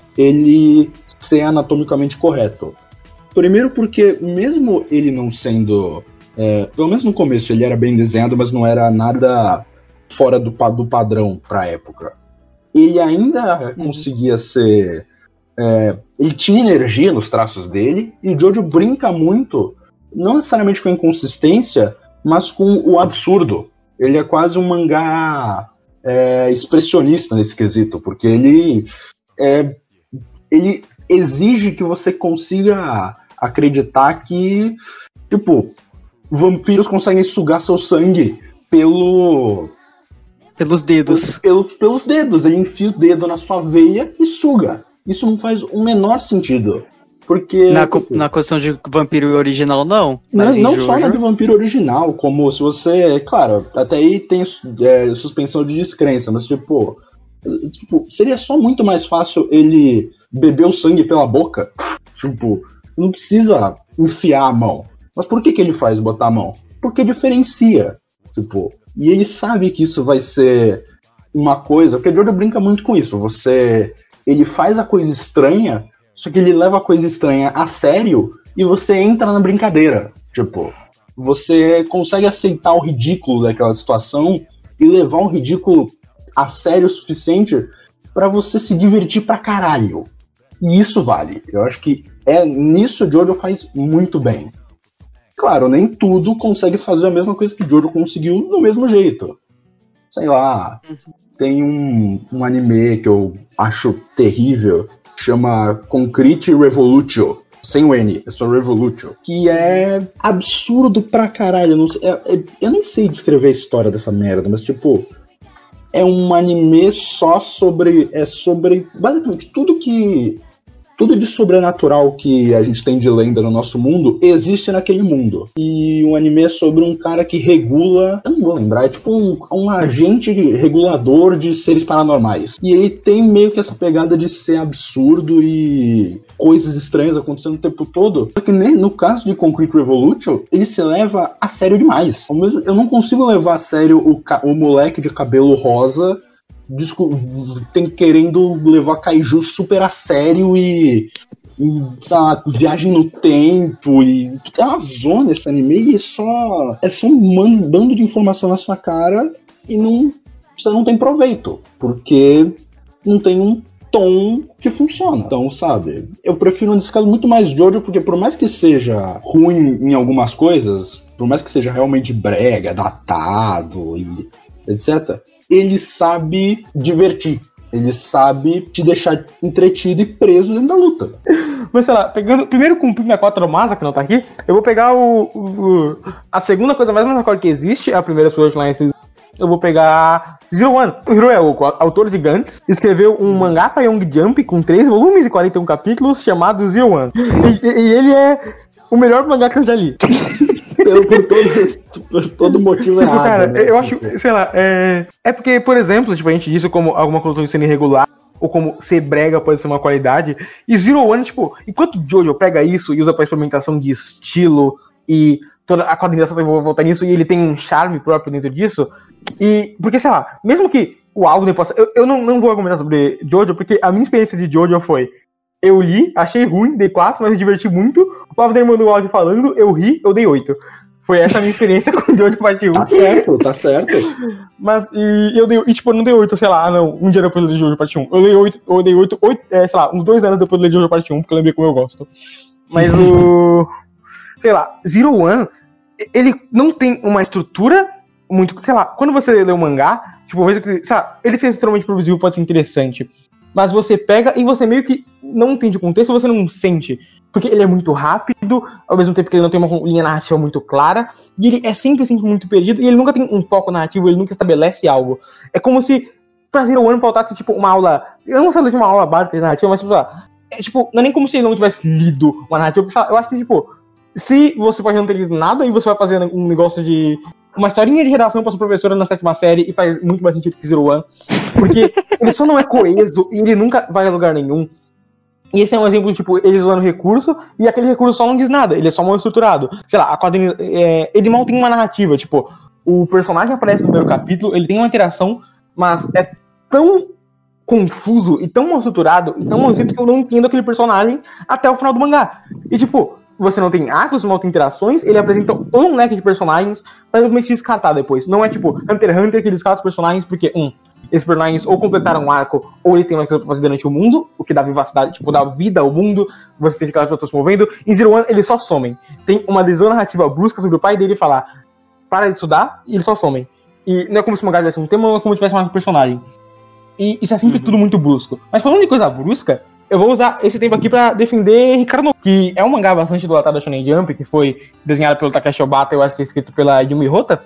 ele ser anatomicamente correto. Primeiro porque, mesmo ele não sendo... É, pelo menos no começo ele era bem desenhado, mas não era nada fora do, do padrão pra época. Ele ainda uhum. conseguia ser... É, ele tinha energia nos traços dele, e Jojo brinca muito, não necessariamente com a inconsistência, mas com o absurdo. Ele é quase um mangá é, expressionista nesse quesito, porque ele, é, ele exige que você consiga acreditar que, tipo, vampiros conseguem sugar seu sangue pelo... Pelos dedos. Pelo, pelos dedos. Ele enfia o dedo na sua veia e suga. Isso não faz o menor sentido. Porque... Na, co- na questão de vampiro original, não. Mas não, não só na do vampiro original, como se você... Claro, até aí tem é, suspensão de descrença, mas tipo, tipo... Seria só muito mais fácil ele beber o sangue pela boca. Tipo, não precisa enfiar a mão. Mas por que que ele faz botar a mão? Porque diferencia. Tipo... E ele sabe que isso vai ser uma coisa... Porque Jojo brinca muito com isso. Você... Ele faz a coisa estranha, só que ele leva a coisa estranha a sério e você entra na brincadeira. Tipo, você consegue aceitar o ridículo daquela situação e levar o ridículo a sério o suficiente pra você se divertir pra caralho. E isso vale. Eu acho que é nisso Jojo faz muito bem. Claro, nem tudo consegue fazer a mesma coisa que Jojo conseguiu do mesmo jeito. Sei lá, tem um, um anime que eu acho terrível, chama Concrete Revolution, sem o N, é só Revolution, que é absurdo pra caralho. Eu, não sei, é, é, eu nem sei descrever a história dessa merda, mas tipo, é um anime só sobre, é sobre basicamente tudo que... Tudo de sobrenatural que a gente tem de lenda no nosso mundo existe naquele mundo. E um anime é sobre um cara que regula... Eu não vou lembrar, é tipo um, um agente regulador de seres paranormais. E ele tem meio que essa pegada de ser absurdo e coisas estranhas acontecendo o tempo todo. Só que nem no caso de Concrete Revolution, ele se leva a sério demais. Ao mesmo, eu não consigo levar a sério o, o moleque de cabelo rosa... Disco, tem querendo levar Kaiju super a sério e, e sei lá, viagem no tempo e é uma zona esse anime e é só é só um bando de informação na sua cara e não, você não tem proveito, porque não tem um tom que funciona. Então, sabe, eu prefiro nesse caso muito mais Jojo, porque por mais que seja ruim em algumas coisas, por mais que seja realmente brega, datado e etcétera, ele sabe divertir. Ele sabe te deixar entretido e preso dentro da luta. Mas sei lá, pegando, primeiro com o Pigma quatro Masa, que não tá aqui, eu vou pegar o, o a segunda coisa mais hardcore que existe, a primeira Swordline, eu vou pegar Zero One. O Hiro é o autor de Gantz, escreveu um mangá pra Young Jump com três volumes e quarenta e um capítulos chamado Zero One. E, e ele é o melhor mangá que eu já li. Por todo, por todo motivo tipo, errado. Cara, né? eu acho, sei lá, é... é porque, por exemplo, tipo, a gente disse como alguma coisa sendo irregular, ou como ser brega pode ser uma qualidade, e Zero One, tipo, enquanto Jojo pega isso e usa pra experimentação de estilo, e toda a coordenação vai voltar nisso, e ele tem um charme próprio dentro disso, e, porque, sei lá, mesmo que o Alden possa... Eu, eu não, não vou argumentar sobre Jojo, porque a minha experiência de Jojo foi... Eu li, achei ruim, dei quatro, mas me diverti muito. O Pablo mandou o áudio falando, eu ri, eu dei oito. Foi essa a minha experiência com o Jojo parte um. Tá certo, tá certo. Mas, e eu dei, e tipo, eu não dei oito, sei lá, ah não, um dia depois eu dei Jojo parte um. Eu dei oito, eu dei oito, oito, é, sei lá, uns dois anos depois eu dei Jojo parte um, porque eu lembrei como eu gosto. Mas o... sei lá, Zero One, ele não tem uma estrutura muito, sei lá, quando você lê o mangá, tipo, veja que, sei lá, ele ser extremamente previsível pode ser interessante. Mas você pega e você meio que não entende o contexto, você não sente. Porque ele é muito rápido, ao mesmo tempo que ele não tem uma linha narrativa muito clara, e ele é sempre, sempre muito perdido, e ele nunca tem um foco narrativo, ele nunca estabelece algo. É como se pra Zero One faltasse, tipo, uma aula... Eu não sei de uma aula básica de narrativa, mas, tipo, é, tipo, não é nem como se ele não tivesse lido uma narrativa, porque, eu acho que, tipo, se você pode não ter lido nada, e você vai fazer um negócio de... uma historinha de redação pra sua professora na sétima série, e faz muito mais sentido que Zero One, porque ele só não é coeso, e ele nunca vai a lugar nenhum. E esse é um exemplo, tipo, eles usando recurso, e aquele recurso só não diz nada, ele é só mal estruturado. Sei lá, a quadrinha, é, ele mal tem uma narrativa, tipo, o personagem aparece no primeiro capítulo, ele tem uma interação, mas é tão confuso, e tão mal estruturado, e tão mal escrito que eu não entendo aquele personagem até o final do mangá. E, tipo, você não tem arcos, não tem interações, ele apresenta todo um leque de personagens pra simplesmente descartar depois. Não é tipo Hunter x Hunter que descarta os personagens porque, um, esses personagens ou completaram um arco, ou eles têm uma coisa pra fazer durante o mundo, o que dá vivacidade, tipo, dá vida ao mundo, você sente aquelas pessoas se movendo. Em Zero One, eles só somem. Tem uma decisão narrativa brusca sobre o pai dele falar, para de estudar, e eles só somem. E não é como se o mangá tivesse um tema, não é como se tivesse mais um personagem. E isso é sempre uhum. tudo muito brusco. Mas falando de coisa brusca, eu vou usar esse tempo aqui pra defender Ricardo, que é um mangá bastante do da Shonen Jump, que foi desenhado pelo Takeshi Obata, eu acho que é escrito pela Yumi Hotta,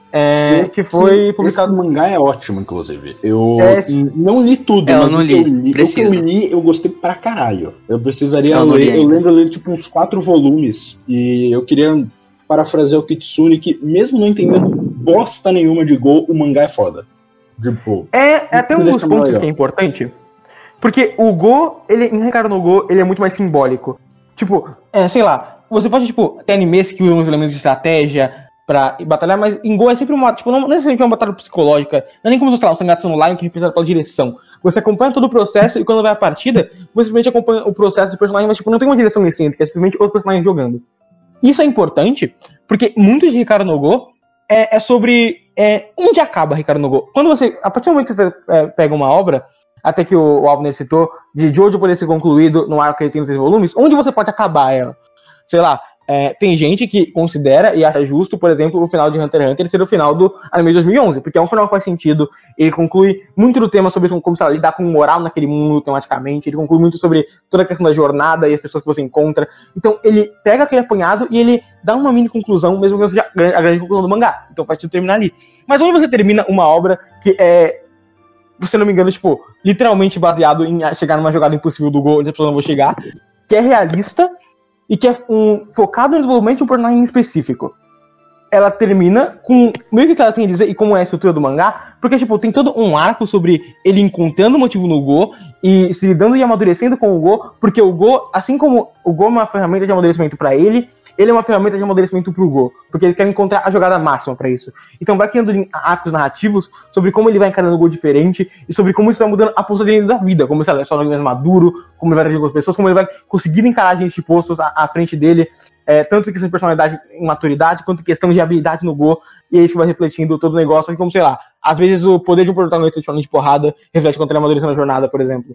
é, que foi sim, publicado... Esse mangá é ótimo, inclusive. Eu é, não li tudo, é, mas eu não o li. que eu li, o que eu li, eu gostei pra caralho. Eu precisaria eu ler, eu lembro ler tipo uns quatro volumes, e eu queria parafrasear o Kitsune, que mesmo não entendendo bosta nenhuma de Go, o mangá é foda. Tipo, é, é até um dos pontos que é importante. Porque o Go, ele, em Ricardo no Go, ele é muito mais simbólico. Tipo, é, sei lá, você pode, tipo, ter animes que usam os elementos de estratégia pra batalhar, mas em Go é sempre uma, tipo, não necessariamente uma batalha psicológica, não é nem como mostrar o Sangatsu no Lion, que é representado pela direção. Você acompanha todo o processo e quando vai a partida, você simplesmente acompanha o processo do personagem, mas, tipo, não tem uma direção excêntrica, é simplesmente os personagens jogando. Isso é importante, porque muito de Ricardo no Go é, é sobre é, onde acaba Ricardo no Go. Quando você, a partir do momento que você é, pega uma obra, até que o, o Albner citou, de Jojo poder ser concluído no arco que ele tem nos três volumes, onde você pode acabar ela? Sei lá, é, tem gente que considera e acha justo, por exemplo, o final de Hunter x Hunter ser o final do anime de dois mil e onze, porque é um final que faz sentido, ele conclui muito do tema sobre como, sei lá, lidar com moral naquele mundo tematicamente, ele conclui muito sobre toda a questão da jornada e as pessoas que você encontra. Então ele pega aquele apanhado e ele dá uma mini conclusão, mesmo que não seja a grande conclusão do mangá, então faz sentido terminar ali. Mas onde você termina uma obra que é, se eu não me engano, tipo, literalmente baseado em chegar numa jogada impossível do Go, onde as pessoas não vão chegar, que é realista e que é um, focado no desenvolvimento de um personagem específico. Ela termina com meio que o que ela tem a dizer e como é a estrutura do mangá, porque, tipo, tem todo um arco sobre ele encontrando o motivo no Go e se lidando e amadurecendo com o Go, porque o Go, assim como o Go é uma ferramenta de amadurecimento pra ele, ele é uma ferramenta de amadurecimento pro Go, porque ele quer encontrar a jogada máxima pra isso. Então vai criando arcos narrativos sobre como ele vai encarando o Go diferente e sobre como isso vai mudando a postura dele da vida, como ele vai se tornando mais maduro, como ele vai agir com as pessoas, como ele vai conseguir encarar gente postos à, à frente dele, é, tanto em questão de personalidade e maturidade, quanto em questão de habilidade no Go, e aí isso vai refletindo todo o negócio, assim como, sei lá, às vezes o poder de um protagonista de porrada reflete quanto ele amadurece na jornada, por exemplo.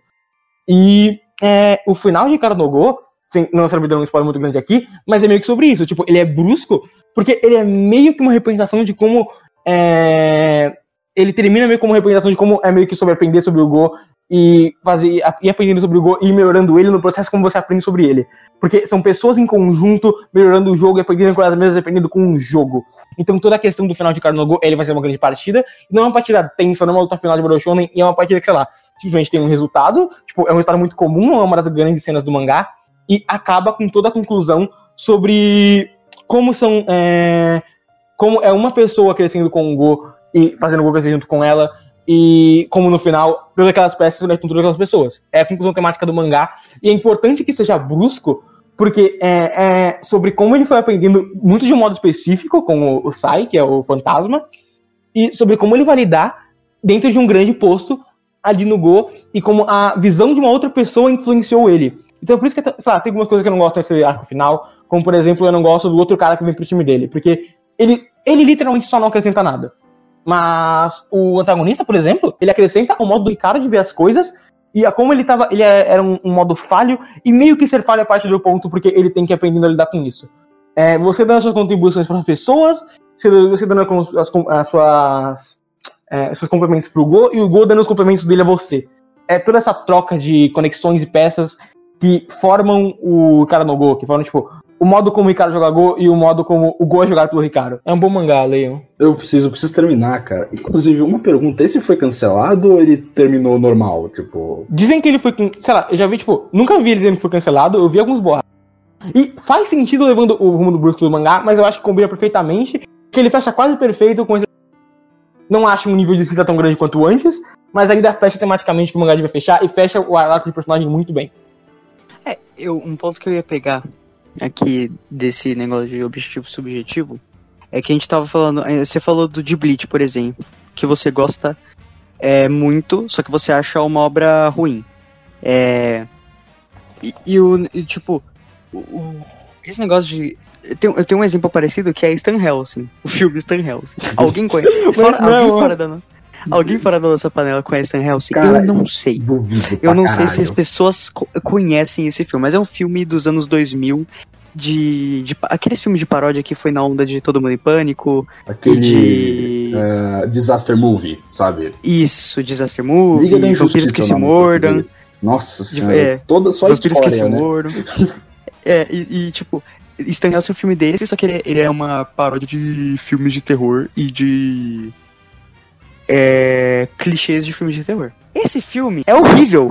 E é, o final de Ricardo no Go, sem, não serve dando um spoiler muito grande aqui, mas é meio que sobre isso, tipo, ele é brusco, porque ele é meio que uma representação de como é, ele termina meio como uma representação de como é meio que sobre aprender sobre o Go e fazer, ir aprendendo sobre o Go e ir melhorando ele no processo como você aprende sobre ele, porque são pessoas em conjunto melhorando o jogo e aprendendo com elas mesmas, aprendendo com um jogo. Então toda a questão do final de Ricardo no Go, ele vai ser uma grande partida, e não é uma partida tensa, não é uma luta final de Battle Shonen, e é uma partida que, sei lá, simplesmente tem um resultado, tipo, é um resultado muito comum, não é uma das grandes cenas do mangá, e acaba com toda a conclusão sobre como são é, como é uma pessoa crescendo com o Go e fazendo o Go crescer junto com ela, e como no final todas aquelas peças se conectam com todas aquelas pessoas. É a conclusão temática do mangá, e é importante que seja brusco, porque é, é sobre como ele foi aprendendo muito de um modo específico com o, o Sai, que é o fantasma, e sobre como ele vai lidar dentro de um grande posto ali no Go, e como a visão de uma outra pessoa influenciou ele. Então por isso que, sei lá, tem algumas coisas que eu não gosto desse arco final, como por exemplo, eu não gosto do outro cara que vem pro time dele, porque ele, ele literalmente só não acrescenta nada. Mas o antagonista, por exemplo, ele acrescenta o modo do Ricardo de ver as coisas, e a como ele tava, ele era um, um modo falho, e meio que ser falho é parte do ponto, porque ele tem que aprender a lidar com isso. É, você dando as suas contribuições para as pessoas, você, você dando as, as suas, é, seus complementos pro Go, e o Go dando os complementos dele a você. É toda essa troca de conexões e peças que formam o Hikaru no Go, que formam, tipo, o modo como o Hikaru joga Go e o modo como o Go é jogado pelo Hikaru. É um bom mangá, leiam. Eu preciso, eu preciso terminar, cara. Inclusive, uma pergunta, esse foi cancelado ou ele terminou normal? Tipo. Dizem que ele foi, sei lá, eu já vi, tipo, nunca vi ele dizendo que foi cancelado, eu vi alguns borrados. E faz sentido levando o rumo do brusco do mangá, mas eu acho que combina perfeitamente, que ele fecha quase perfeito com esse... Não acho um nível de escrita tão grande quanto antes, mas ainda fecha tematicamente que o mangá devia fechar e fecha o arco de personagem muito bem. É, eu, um ponto que eu ia pegar aqui desse negócio de objetivo subjetivo é que a gente tava falando, você falou do de Bleach, por exemplo, que você gosta é, muito, só que você acha uma obra ruim. É, e, e o, e, tipo, o, o, esse negócio de... Eu tenho, eu tenho um exemplo parecido que é Stan Helsing, o filme Stan Helsing. Alguém conhece? Fora, não, alguém fora da... Alguém fora da nossa panela conhece Stan Helsing? Cara, eu não sei. Eu não sei se as pessoas co- conhecem esse filme, mas é um filme dos anos dois mil, de, de aqueles filmes de paródia que foi na onda de Todo Mundo em Pânico, aquele de... uh, Disaster Movie, sabe? Isso, Disaster Movie, Liga da Vampiros que se mordam. Nossa de, senhora, é, toda só Vampiros história, que se né? mordam. É, e, e tipo, Stan Helsing é um filme desse, só que ele, ele é uma paródia de filmes de terror e de... É, clichês de filmes de terror. Esse filme é horrível.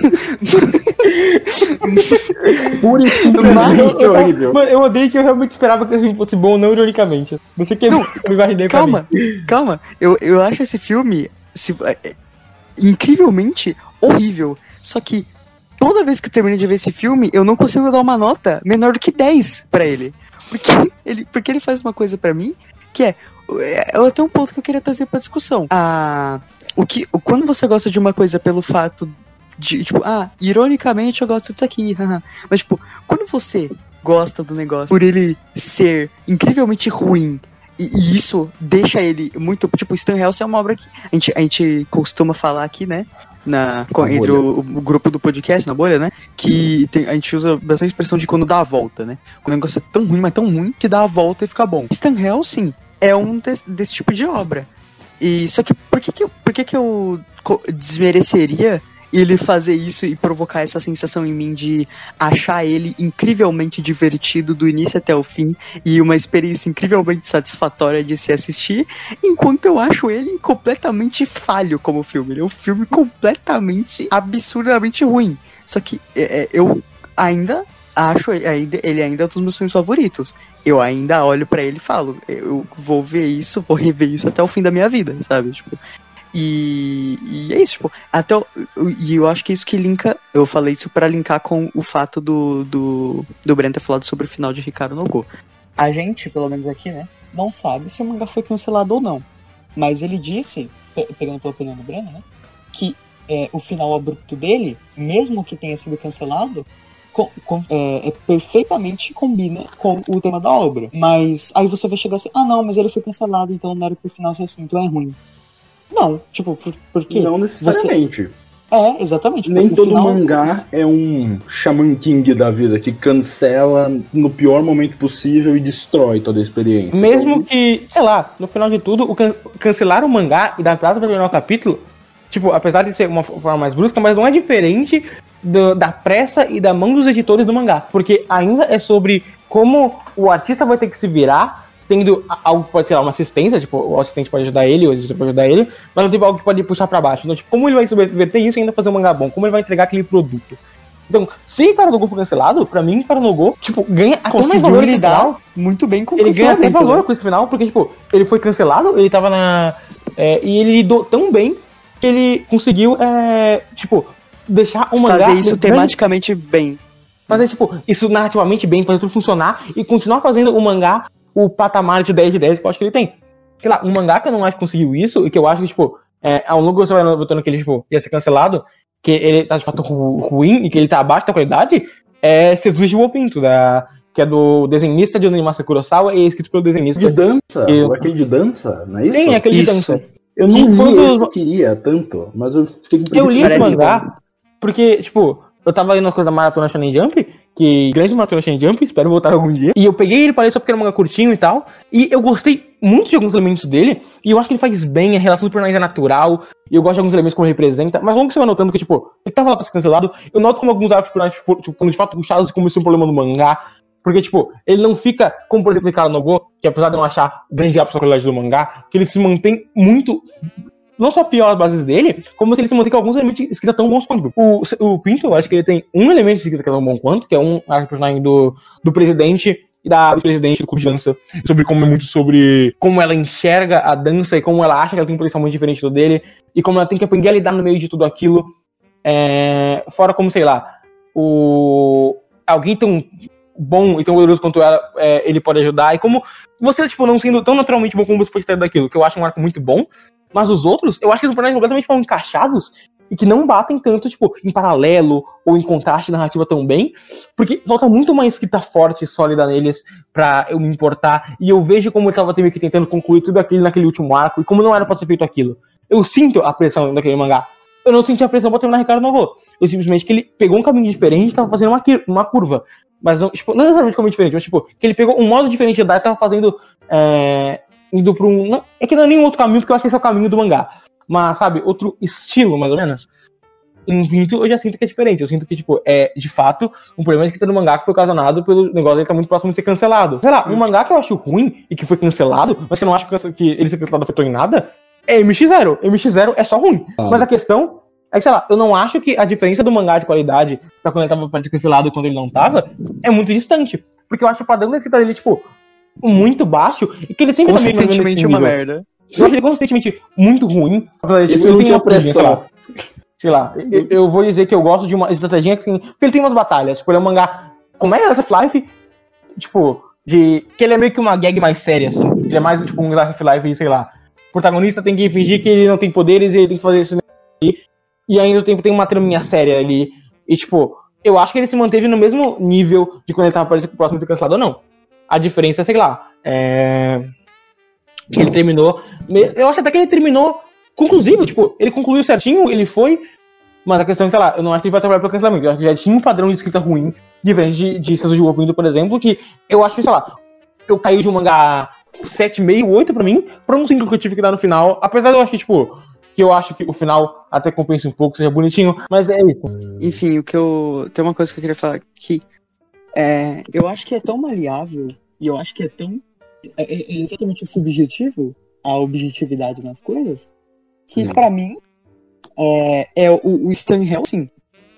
Pura e simplesmente eu, horrível. Mano, eu odeio que eu realmente esperava que esse filme fosse bom, não ironicamente. Você que Não, me imaginei pra calma, mim. calma. Eu, eu acho esse filme se, é, incrivelmente horrível. Só que toda vez que eu termino de ver esse filme, eu não consigo dar uma nota menor do que dez pra ele. Porque ele, porque ele faz uma coisa pra mim que é... É até um ponto que eu queria trazer pra discussão. Ah, o que, quando você gosta de uma coisa pelo fato de, tipo, ah, ironicamente eu gosto disso aqui, mas, tipo, quando você gosta do negócio por ele ser incrivelmente ruim, e, e isso deixa ele muito, tipo, Stan Helsing é uma obra que a gente, a gente costuma falar aqui, né, na, com, entre o, o grupo do podcast, na bolha, né, que tem, a gente usa bastante expressão de quando dá a volta, né, quando o negócio é tão ruim, mas tão ruim, que dá a volta e fica bom. Stan Helsing é um desse, desse tipo de obra. E só que por que que eu, por que que eu desmereceria ele fazer isso e provocar essa sensação em mim de achar ele incrivelmente divertido do início até o fim e uma experiência incrivelmente satisfatória de se assistir, enquanto eu acho ele completamente falho como filme. Ele é um filme completamente, absurdamente ruim. Só que é, é, eu ainda acho ele ainda, ele ainda é um dos meus filmes favoritos. Eu ainda olho pra ele e falo, eu vou ver isso, vou rever isso até o fim da minha vida, sabe? Tipo, e, e é isso, tipo, até o, e eu acho que é isso que linka, eu falei isso pra linkar com o fato do, do, do Brent ter falado sobre o final de Hikaru no Go. A gente, pelo menos aqui, né, não sabe se o mangá foi cancelado ou não. Mas ele disse, pe- pegando pela opinião do Brent, né, que é, o final abrupto dele, mesmo que tenha sido cancelado, Com, com, é, é, perfeitamente combina com o tema da obra. Mas aí você vai chegar assim, ah não, mas ele foi cancelado, então não era pro final ser assim, então é ruim. Não, tipo, por, porque... Não necessariamente. Você... É, exatamente. Nem todo final... mangá é um Shaman King da vida, que cancela no pior momento possível e destrói toda a experiência. Mesmo então... que, sei lá, no final de tudo, o can- cancelar o mangá e dar prazo pra terminar o capítulo, tipo, apesar de ser uma forma mais brusca, mas não é diferente do, da pressa e da mão dos editores do mangá. Porque ainda é sobre como o artista vai ter que se virar, tendo algo que pode ser uma assistência, tipo, o assistente pode ajudar ele, o editor pode ajudar ele, mas não tem algo que pode puxar pra baixo. Então, tipo, como ele vai subverter isso e ainda fazer um mangá bom? Como ele vai entregar aquele produto? Então, se Hikaru no Go for cancelado, pra mim, Hikaru no Go, tipo, ganha até mais valor lidar muito bem com o Ele ganha até valor né? com esse final, porque, tipo, ele foi cancelado, ele tava na... É, e ele lidou tão bem que ele conseguiu, é, tipo, deixar o mangá... Fazer isso tematicamente bem. Fazer, tipo, isso narrativamente bem, fazer tudo funcionar e continuar fazendo o mangá o patamar de dez de dez que eu acho que ele tem. Sei lá, um mangá que eu não acho que conseguiu isso e que eu acho que, tipo, é, ao longo você vai notando que ele, tipo, ia ser cancelado, que ele tá de fato ru- ruim e que ele tá abaixo da qualidade, é Setsuji Wopinto, da, que é do desenhista de Onimasa Kurosawa e é escrito pelo desenhista. De dança? Eu... Aquele de dança, não é isso? Sim, aquele Isso. de dança. Eu não E li quando- esse que eu queria tanto, mas eu fiquei com Eu preguiça li de esse Parece ler. mangá porque, tipo, eu tava lendo as coisas da Maratona Shonen Jump que grande maratona Shonen Jump, espero voltar algum dia. E eu peguei ele para ler só porque era um manga curtinho e tal. E eu gostei muito de alguns elementos dele. E eu acho que ele faz bem, a relação do personagem é natural. E eu gosto de alguns elementos como ele representa. Mas logo que você vai notando que, tipo, ele tava lá pra ser cancelado, eu noto como alguns arcos personagens foram, tipo, de fato puxados como isso é um problema do mangá. Porque, tipo, ele não fica, como por exemplo, o cara Nogo, que apesar de eu não achar grande ápice da qualidade do mangá, que ele se mantém muito... Não só pior as bases dele, como se ele se mantém com alguns elementos de escrita tão bons quanto. O, o Pinto, eu acho que ele tem um elemento de escrita que é tão bom quanto, que é um arco personagem do, do presidente e da vice-presidente do clube de dança. Sobre como é muito sobre como ela enxerga a dança e como ela acha que ela tem um potencial muito diferente do dele. E como ela tem que aprender a lidar no meio de tudo aquilo. É, fora como, sei lá, o alguém tão bom e tão poderoso quanto ela, é, ele pode ajudar. E como você, tipo, não sendo tão naturalmente bom como você pode ter daquilo, que eu acho um arco muito bom. Mas os outros, eu acho que são personagens completamente mal encaixados e que não batem tanto, tipo, em paralelo ou em contraste narrativa tão bem, porque falta muito uma escrita forte e sólida neles pra eu me importar, e eu vejo como eu tava meio que tentando concluir tudo aquilo naquele último arco, e como não era pra ser feito aquilo. Eu sinto a pressão daquele mangá. Eu não senti a pressão pra terminar Ricardo Novo. Eu simplesmente que ele pegou um caminho diferente e tava fazendo uma, uma curva. Mas não, tipo, não necessariamente um caminho diferente, mas tipo, que ele pegou um modo diferente de dar e tava fazendo... É... indo pra um... Não, é que não é nenhum outro caminho, porque eu acho que esse é o caminho do mangá. Mas, sabe, outro estilo, mais ou menos. Em Pinto, eu já sinto que é diferente. Eu sinto que, tipo, é, de fato, um problema de escrita do mangá que foi ocasionado pelo negócio dele estar muito próximo de ser cancelado. Sei lá, um mangá que eu acho ruim e que foi cancelado, mas que eu não acho que ele ser cancelado afetou em nada, é M X zero. M X zero é só ruim. Ah. Mas a questão é que, sei lá, eu não acho que a diferença do mangá de qualidade pra quando ele tava pra ser cancelado e quando ele não tava é muito distante. Porque eu acho o padrão da escrita dele, tipo... muito baixo, e que ele sempre consistentemente uma merda. Eu acho ele consistentemente muito ruim. Tipo, ele tem uma pressão. Sei lá, sei lá eu, eu vou dizer que eu gosto de uma estratégia que assim, porque ele tem umas batalhas, tipo, ele é um mangá comédia dessa Life, tipo, de que ele é meio que uma gag mais séria, assim. Ele é mais tipo um Life Life, sei lá. O protagonista tem que fingir que ele não tem poderes e ele tem que fazer isso aí, e ainda tempo tem uma traminha séria ali. E tipo, eu acho que ele se manteve no mesmo nível de quando ele tava próximo de ser cancelado ou não. A diferença, sei lá, é... que ele terminou... Eu acho até que ele terminou conclusivo, tipo, ele concluiu certinho, ele foi... Mas a questão é, sei lá, eu não acho que ele vai trabalhar pelo cancelamento. Eu acho que já tinha um padrão de escrita ruim, diferente de, de Senso de Wolfindo, por exemplo, que eu acho que, sei lá, eu caí de um mangá sete vírgula cinco, oito pra mim, pra um cinco que eu tive que dar no final, apesar de eu acho que, tipo... que eu acho que o final até compensa um pouco, seja bonitinho, mas é isso. Enfim, o que eu... tem uma coisa que eu queria falar que... É, eu acho que é tão maleável e eu acho que é tão é, é exatamente subjetivo a objetividade nas coisas que hum. pra mim é, é o, o Stan Helsing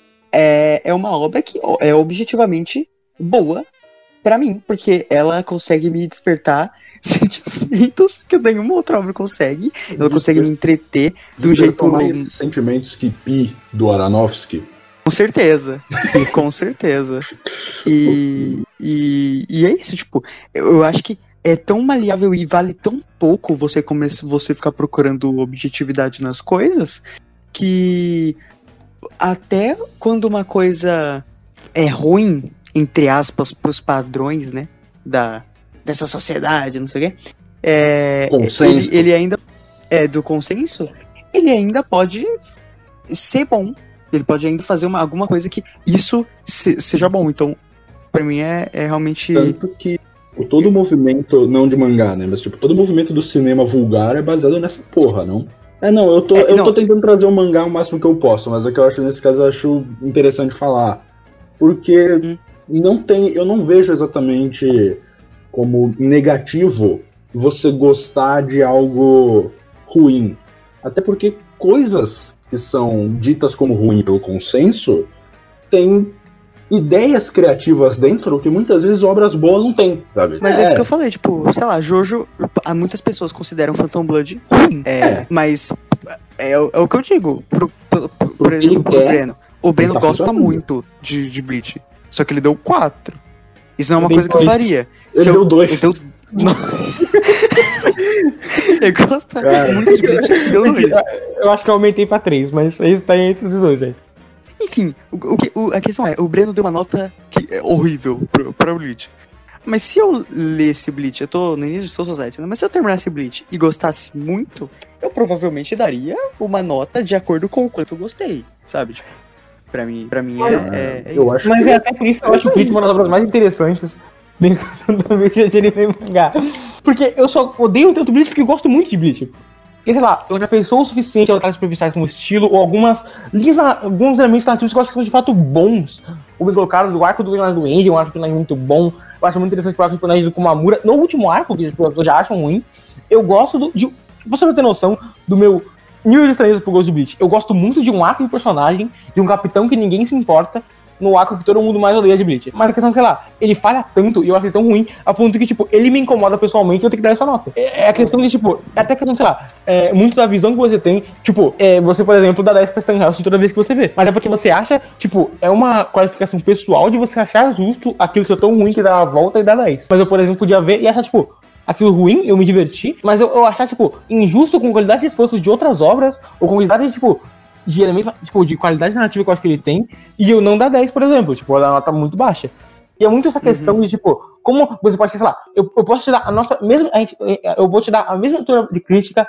é, é uma obra que é objetivamente boa pra mim, porque ela consegue me despertar sentimentos que nenhuma outra obra consegue. Ela consegue me entreter de um jeito mais sentimentos que Pi do Aronofsky. Com certeza, com certeza. E, e, e é isso, tipo, eu, eu acho que é tão maleável e vale tão pouco você começa, você ficar procurando objetividade nas coisas, que até quando uma coisa é ruim, entre aspas, pros padrões, né, da, dessa sociedade, não sei o quê, é, ele, ele ainda, é, do consenso, ele ainda pode ser bom. Ele pode ainda fazer uma, alguma coisa que isso se, seja bom. Então, pra mim é, é realmente... Tanto que todo o movimento, não de mangá, né? Mas tipo, todo o movimento do cinema vulgar é baseado nessa porra, não? É, não, eu tô, é, eu não. tô tentando trazer o mangá o máximo que eu posso, mas é que eu acho, nesse caso, eu acho interessante falar. Porque hum. não tem, eu não vejo exatamente como negativo você gostar de algo ruim. Até porque coisas... que são ditas como ruim pelo consenso, tem ideias criativas dentro que muitas vezes obras boas não tem, sabe? Mas é, é isso que eu falei, tipo, sei lá, Jojo, muitas pessoas consideram Phantom Blood ruim, é, é. mas é, é o que eu digo, pro, pro, pro, por exemplo, pro Breno. O Breno tá gosta muito de, de Bleach, só que ele deu quatro. Isso não é uma coisa que eu faria. Ele Se deu eu, dois. Então, ele gosta Cara. muito de Bleach e deu dois. Eu acho que eu aumentei pra três, mas isso tá entre os dois aí. Enfim, o, o, o, a questão é, o Breno deu uma nota que é horrível pra, pra Bleach. Mas se eu lesse Bleach, eu tô no início de Soul Society, né? Mas se eu terminasse Bleach e gostasse muito, eu provavelmente daria uma nota de acordo com o quanto eu gostei, sabe? Tipo, Pra mim, pra mim é, é, é eu isso. acho Mas que... é até por isso que eu acho o Bleach uma das obras mais interessantes dentro do meio de anime e mangá. Porque eu só odeio tanto Bleach porque eu gosto muito de Bleach. Porque, sei lá, eu já pensei o suficiente a detalhes superficiais como estilo ou algumas linhas, alguns elementos narrativos que eu acho que são de fato bons. O bem colocado, o arco do personagem do Enji é um arco de personagem muito bom. Eu acho muito interessante o arco do personagem do Kumamura. No último arco, que as pessoas já acham ruim, eu gosto do, de... Você não tem noção do meu nível de estranheza pro Ghost de Bleach. Eu gosto muito de um arco de personagem, de um capitão que ninguém se importa, no arco que todo mundo mais odeia de Bleach. Mas a questão é, sei lá, ele falha tanto e eu acho ele tão ruim, a ponto que, tipo, ele me incomoda pessoalmente e eu tenho que dar essa nota. É, é a questão de, tipo, é até a questão, sei lá, é, muito da visão que você tem, tipo, é, você, por exemplo, dá dez pra Stanhouse toda vez que você vê. Mas é porque você acha, tipo, é uma qualificação pessoal de você achar justo aquilo ser tão ruim que dá a volta e dá dez. Mas eu, por exemplo, podia ver e achar, tipo, aquilo ruim, eu me diverti, mas eu, eu achar, tipo, injusto com qualidade de esforços de outras obras, ou com qualidade de, tipo, de elemento, tipo, de qualidade narrativa que eu acho que ele tem, e eu não dar dez, por exemplo, tipo, a nota muito baixa. E é muito essa questão uhum. de, tipo, como você pode ser, sei lá, eu, eu posso te dar a nossa, mesmo, a gente, eu vou te dar a mesma altura de crítica,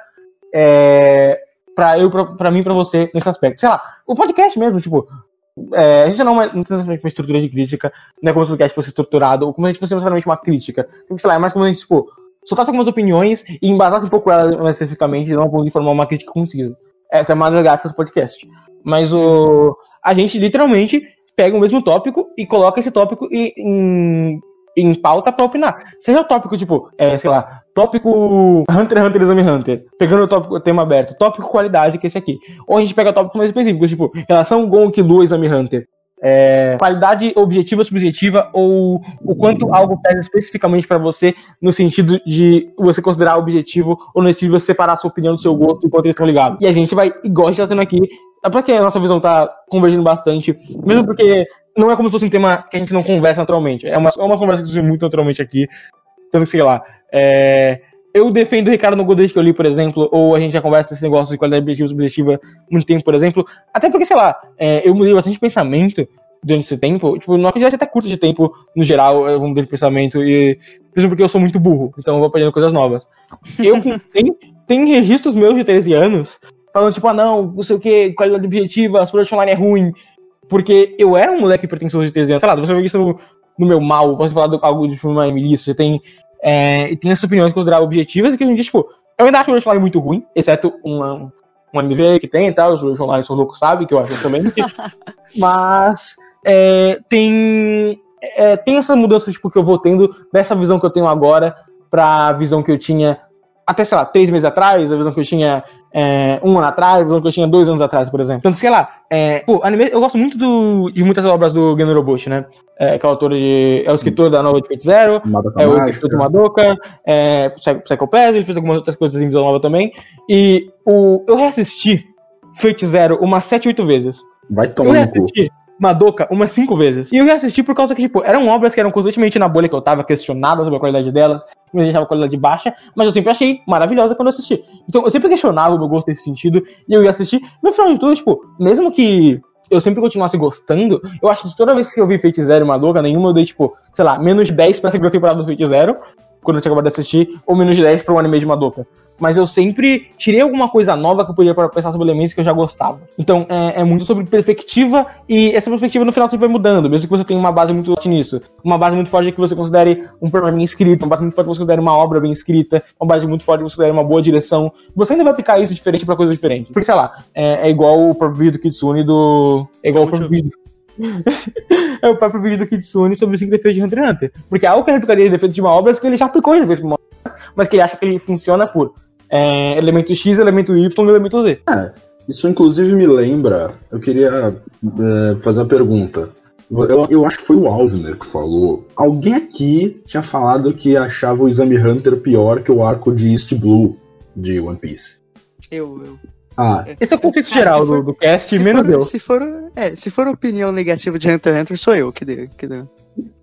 é, pra eu, pra, pra mim e pra você, nesse aspecto. Sei lá, o podcast mesmo, tipo, é, a gente não, não tem necessariamente uma estrutura de crítica, não é como se o podcast fosse estruturado, ou como se a gente fosse necessariamente uma crítica, porque, sei lá, é mais como a gente, tipo, soltasse algumas opiniões e embasasse um pouco elas mais especificamente, não a ponto de formar uma crítica concisa. Essa é uma das graças do podcast. Mas o, a gente literalmente pega o mesmo tópico e coloca esse tópico em, em, em pauta pra opinar. Seja o tópico, tipo, é, sei lá, tópico Hunter x Hunter Exame Hunter, pegando o tópico o tema aberto, tópico qualidade, que é esse aqui. Ou a gente pega tópicos mais específicos, tipo, relação Gon Killua Exame Hunter. É, qualidade objetiva, subjetiva, ou o quanto algo pesa especificamente pra você, no sentido de você considerar objetivo, ou no sentido de você separar a sua opinião do seu gosto enquanto eles estão ligados. E a gente vai, igual a gente tá tendo aqui, é porque a nossa visão tá convergindo bastante, mesmo porque não é como se fosse um tema que a gente não conversa naturalmente, é uma, é uma conversa que surge muito naturalmente aqui, tanto que, sei lá, é... eu defendo o Ricardo no Godete que eu li, por exemplo, ou a gente já conversa esse negócio de qualidade objetiva e subjetiva há muito tempo, por exemplo. Até porque, sei lá, é, eu mudei bastante pensamento durante esse tempo. Tipo, numa quantidade até curta de tempo, no geral, eu mudei de pensamento. E, mesmo porque eu sou muito burro, então eu vou aprendendo coisas novas. Eu tem, tem registros meus de treze anos falando, tipo, ah não, não sei o que, qualidade objetiva, Sword Art Online é ruim. Porque eu era um moleque pretensioso de treze anos. Sei lá, você vê isso no, no meu mal, posso falar de algo de uma milícia, tem. É, e tem essas opiniões consideradas objetivas e que a gente, tipo, eu ainda acho o Sword Art Online muito ruim, exceto um, um M V que tem e tal, os Sword Art Online são loucos, sabe, que eu acho também. Mas é, tem, é, tem essa mudança, tipo, que eu vou tendo dessa visão que eu tenho agora pra visão que eu tinha até, sei lá, três meses atrás, a visão que eu tinha é, um ano atrás, a visão que eu tinha dois anos atrás, por exemplo. Então, sei lá, é, pô, anime, eu gosto muito do, de muitas obras do Gen Urobuchi, né? É, que é o autor de. É o escritor da nova de Fate Zero, é o escritor de Madoka, é Psycho Pass, ele fez algumas outras coisas em visão nova também. E o, eu reassisti Fate Zero umas sete, oito vezes. Vai tomar no cu. Madoka umas cinco vezes. E eu reassisti por causa que, tipo, eram obras que eram constantemente na bolha que eu tava questionada sobre a qualidade delas, me deixava a qualidade baixa, mas eu sempre achei maravilhosa quando eu assisti. Então eu sempre questionava o meu gosto nesse sentido, e eu ia assistir. No final de tudo, tipo, mesmo que eu sempre continuasse gostando, eu acho que toda vez que eu vi Fate Zero e Madoka, nenhuma eu dei, tipo, sei lá, menos de dez pra segunda temporada do Fate Zero, quando eu tinha acabado de assistir, ou menos de dez pra um anime de Madoka. Mas eu sempre tirei alguma coisa nova que eu podia pensar sobre elementos que eu já gostava. Então, é, é muito sobre perspectiva, e essa perspectiva no final sempre vai mudando, mesmo que você tenha uma base muito forte nisso. Uma base muito forte que você considere um programa bem escrito, uma base muito forte que você considere uma obra bem escrita, uma base muito forte que você considere uma boa direção. Você ainda vai aplicar isso diferente pra coisas diferentes. Porque, sei lá, é, é igual o próprio vídeo do Kitsune do... É igual o próprio vídeo... é o próprio vídeo do Kitsune sobre os cinco defeitos de Hunter x Hunter. Porque algo que ele aplicaria de defeito de uma obra é que ele já aplicou de defeito de uma obra, mas que ele acha que ele funciona por é, elemento X, elemento Y e elemento Z. É, isso inclusive me lembra, eu queria é, fazer uma pergunta. Eu, eu acho que foi o Alvner que falou. Alguém aqui tinha falado que achava o Exame Hunter pior que o arco de East Blue de One Piece. Eu, eu. Ah, esse é o contexto geral for, do, do cast, menos for, eu. Se for, é, se for opinião negativa de Hunter x Hunter, sou eu que deu. Que deu.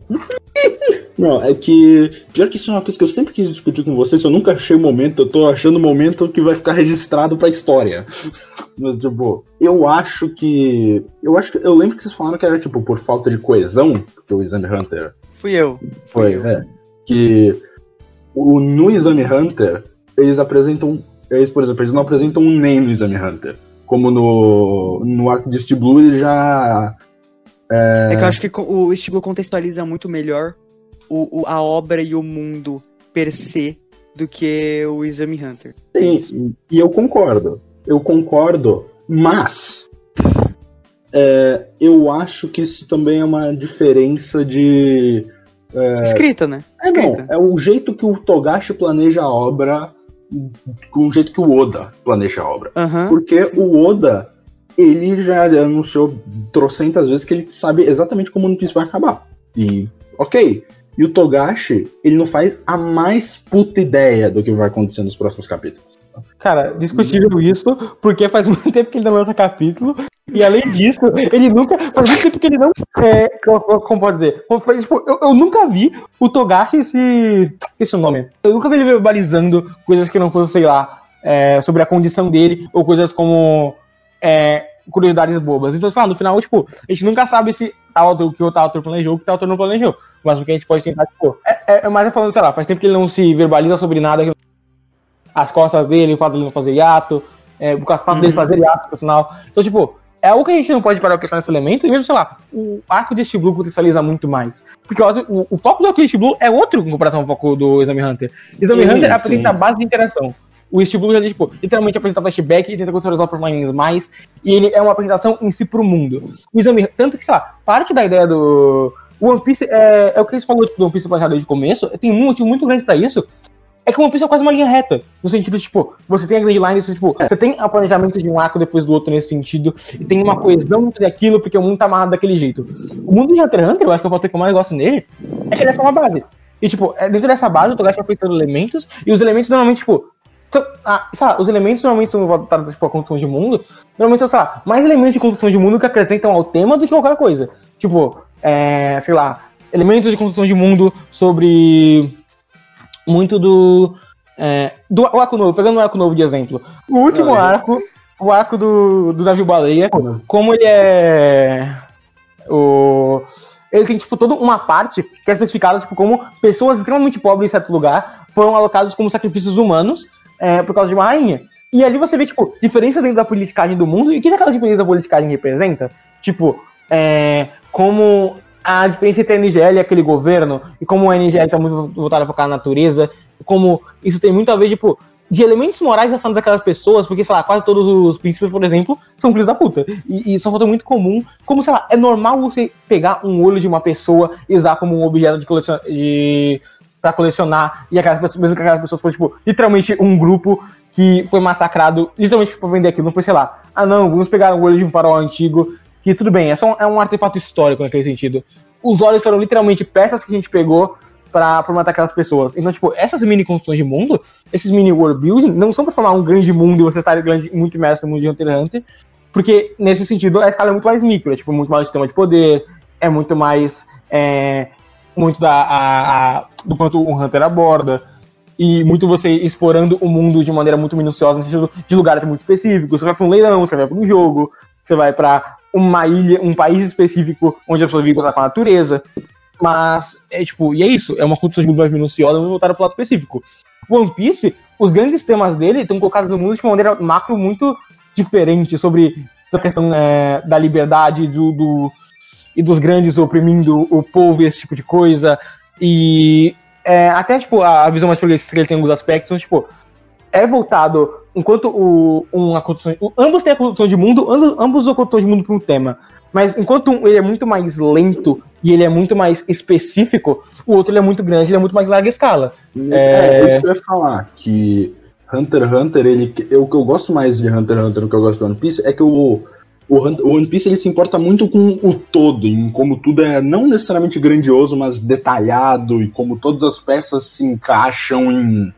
Não, é que... Pior que isso é uma coisa que eu sempre quis discutir com vocês, eu nunca achei o momento, eu tô achando o momento que vai ficar registrado pra história. Mas, tipo, eu acho que... Eu acho que... Eu lembro que vocês falaram que era, tipo, por falta de coesão, que o Exame Hunter... Fui eu. Foi, eu. é. Que o, no Exame Hunter, eles apresentam... Eles, por exemplo, eles não apresentam um Nen no Exame Hunter. como no, no arco de East Blue ele já... É... é que eu acho que o East Blue contextualiza muito melhor o, o, a obra e o mundo per se do que o Exame Hunter. Sim, e eu concordo. Eu concordo, mas... É, eu acho que isso também é uma diferença de... É, escrita, né? Escrita. É, não, é o jeito que o Togashi planeja a obra com o jeito que o Oda planeja a obra. Uhum, porque sim. o Oda, ele já anunciou trocentas vezes que ele sabe exatamente como o One Piece vai acabar. E, ok. E o Togashi, ele não faz a mais puta ideia do que vai acontecer nos próximos capítulos. Cara, discutível isso, porque faz muito tempo que ele não lança capítulo, e além disso, ele nunca. Faz muito tempo que ele não. É, como pode dizer? Tipo, eu, eu nunca vi o Togashi se. Esqueci o nome. Eu nunca vi ele verbalizando coisas que não fossem, sei lá, é, sobre a condição dele, ou coisas como. É, curiosidades bobas. Então, sei lá, no final, tipo, a gente nunca sabe se tal autor, que o tal autor planejou ou que tal autor não planejou. Mas o que a gente pode tentar, tipo. É, é mais falando, sei lá, faz tempo que ele não se verbaliza sobre nada. Que as costas dele, o fato dele não fazer hiato, é, o fato uhum. dele fazer hiato, por sinal. Então, tipo, é algo que a gente não pode parar pra questionar nesse elemento, e mesmo, sei lá, o arco de East Blue contextualiza muito mais. Porque o, o foco do arco de East Blue é outro em comparação ao foco do Exame Hunter. Exame sim, Hunter sim. apresenta a base de interação. O East Blue, ele, tipo, literalmente apresenta flashback e tenta contextualizar por lines mais, e ele é uma apresentação em si pro mundo. O Exame, tanto que, sei lá, parte da ideia do... O One Piece, é, é o que eles falaram, tipo, do One Piece planejado desde o começo, tem um motivo muito grande pra isso. É que o One Piece é quase uma linha reta. No sentido, tipo, você tem a grande line, você, tipo, é. você tem o planejamento de um arco depois do outro nesse sentido, e tem uma coesão entre aquilo, porque o mundo tá amarrado daquele jeito. O mundo de Hunter x Hunter, eu acho que eu vou ter que eu mais gosto nele, é que ele é só uma base. E, tipo, dentro dessa base, o Togashi vai feitando elementos, e os elementos normalmente, tipo, são, ah, sabe, os elementos normalmente são voltados, tipo, a construção de mundo, normalmente são, sei lá, mais elementos de construção de mundo que acrescentam ao tema do que qualquer coisa. Tipo, é, sei lá, elementos de construção de mundo sobre... muito do, é, do o arco novo, pegando o arco novo de exemplo. O último ah, arco, o arco do, do navio baleia, como ele é o ele tem tipo toda uma parte que é especificada tipo como pessoas extremamente pobres em certo lugar foram alocadas como sacrifícios humanos é, por causa de uma rainha. E ali você vê tipo diferenças dentro da politicagem do mundo e o que aquela diferença da politicagem representa, tipo é, como a diferença entre a N G L e aquele governo, e como a N G L está muito voltada a focar na natureza, e como isso tem muito a ver, tipo, de elementos morais relacionados daquelas pessoas, porque, sei lá, quase todos os príncipes, por exemplo, são filhos da puta. E, e isso é uma coisa muito comum, como, sei lá, é normal você pegar um olho de uma pessoa e usar como um objeto de colecion... de... pra colecionar, e aquelas pessoas, mesmo que aquelas pessoas fossem, tipo, literalmente um grupo que foi massacrado, literalmente pra vender aquilo, não foi, sei lá, ah não, vamos pegar um olho de um farol antigo, que tudo bem, é só um, é um artefato histórico naquele sentido. Os olhos foram literalmente peças que a gente pegou pra, pra matar aquelas pessoas. Então, tipo, essas mini construções de mundo, esses mini world building, não são pra formar um grande mundo e você estar grande, muito imerso no mundo de Hunter x Hunter, porque, nesse sentido, a escala é muito mais micro, é tipo, muito mais sistema de poder, é muito mais, é, muito da, a, a, do quanto o Hunter aborda, e muito você explorando o mundo de maneira muito minuciosa, no sentido de lugares muito específicos. Você vai pra um leilão, você vai pra um jogo, você vai pra uma ilha, um país específico onde a pessoa vive com a natureza. Mas, é tipo, e é isso, é uma construção de mundo mais minuciosa, mas voltada pro lado específico. O One Piece, os grandes temas dele estão colocados no mundo de uma maneira macro muito diferente, sobre a questão é, da liberdade do, do, e dos grandes oprimindo o povo e esse tipo de coisa. E é, até, tipo, a, a visão mais progressista que ele tem em alguns aspectos, tipo, é voltado, enquanto o, uma construção, o, ambos têm a construção de mundo, ambos, ambos usam a construção de mundo para um tema, mas enquanto um, ele é muito mais lento e ele é muito mais específico, o outro ele é muito grande, ele é muito mais larga escala. É, é isso que eu ia falar, que Hunter x Hunter, ele, eu, o que eu gosto mais de Hunter x Hunter do que eu gosto do One Piece é que o, o, o One Piece ele se importa muito com o todo, em como tudo é não necessariamente grandioso, mas detalhado, e como todas as peças se encaixam em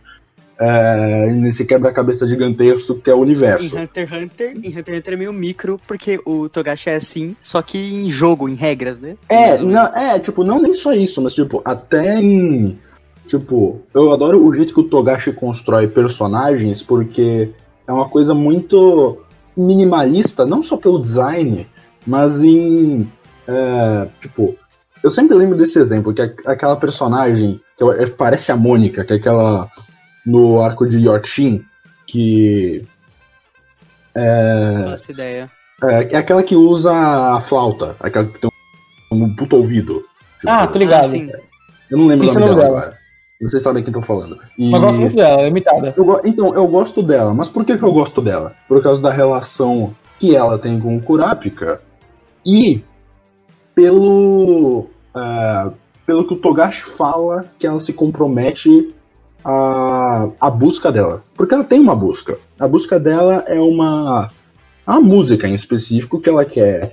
É, nesse quebra-cabeça gigantesco que é o universo. Em Hunter x Hunter, em Hunter x Hunter é meio micro, porque o Togashi é assim, só que em jogo, em regras, né? É, não, é, tipo, não nem só isso, mas tipo, até em... Tipo, eu adoro o jeito que o Togashi constrói personagens, porque é uma coisa muito minimalista, não só pelo design, mas em... É, tipo, eu sempre lembro desse exemplo, que é aquela personagem, que é, parece a Mônica, que é aquela... no arco de Yorkshin, que É, Nossa ideia. é, é aquela que usa a flauta, aquela que tem um puto ouvido. Tipo, Ah, tô ligado. Ah, sim. eu não lembro o Isso nome é o dela, nome dela. agora. Vocês sabem quem eu tô falando. E... Mas eu gosto muito dela, é imitada. eu go- então, eu gosto dela, mas por que, que eu gosto dela? Por causa da relação que ela tem com o Kurapika e pelo, é, pelo que o Togashi fala que ela se compromete à, à busca dela. Porque ela tem uma busca. A busca dela é uma, uma música em específico que ela quer.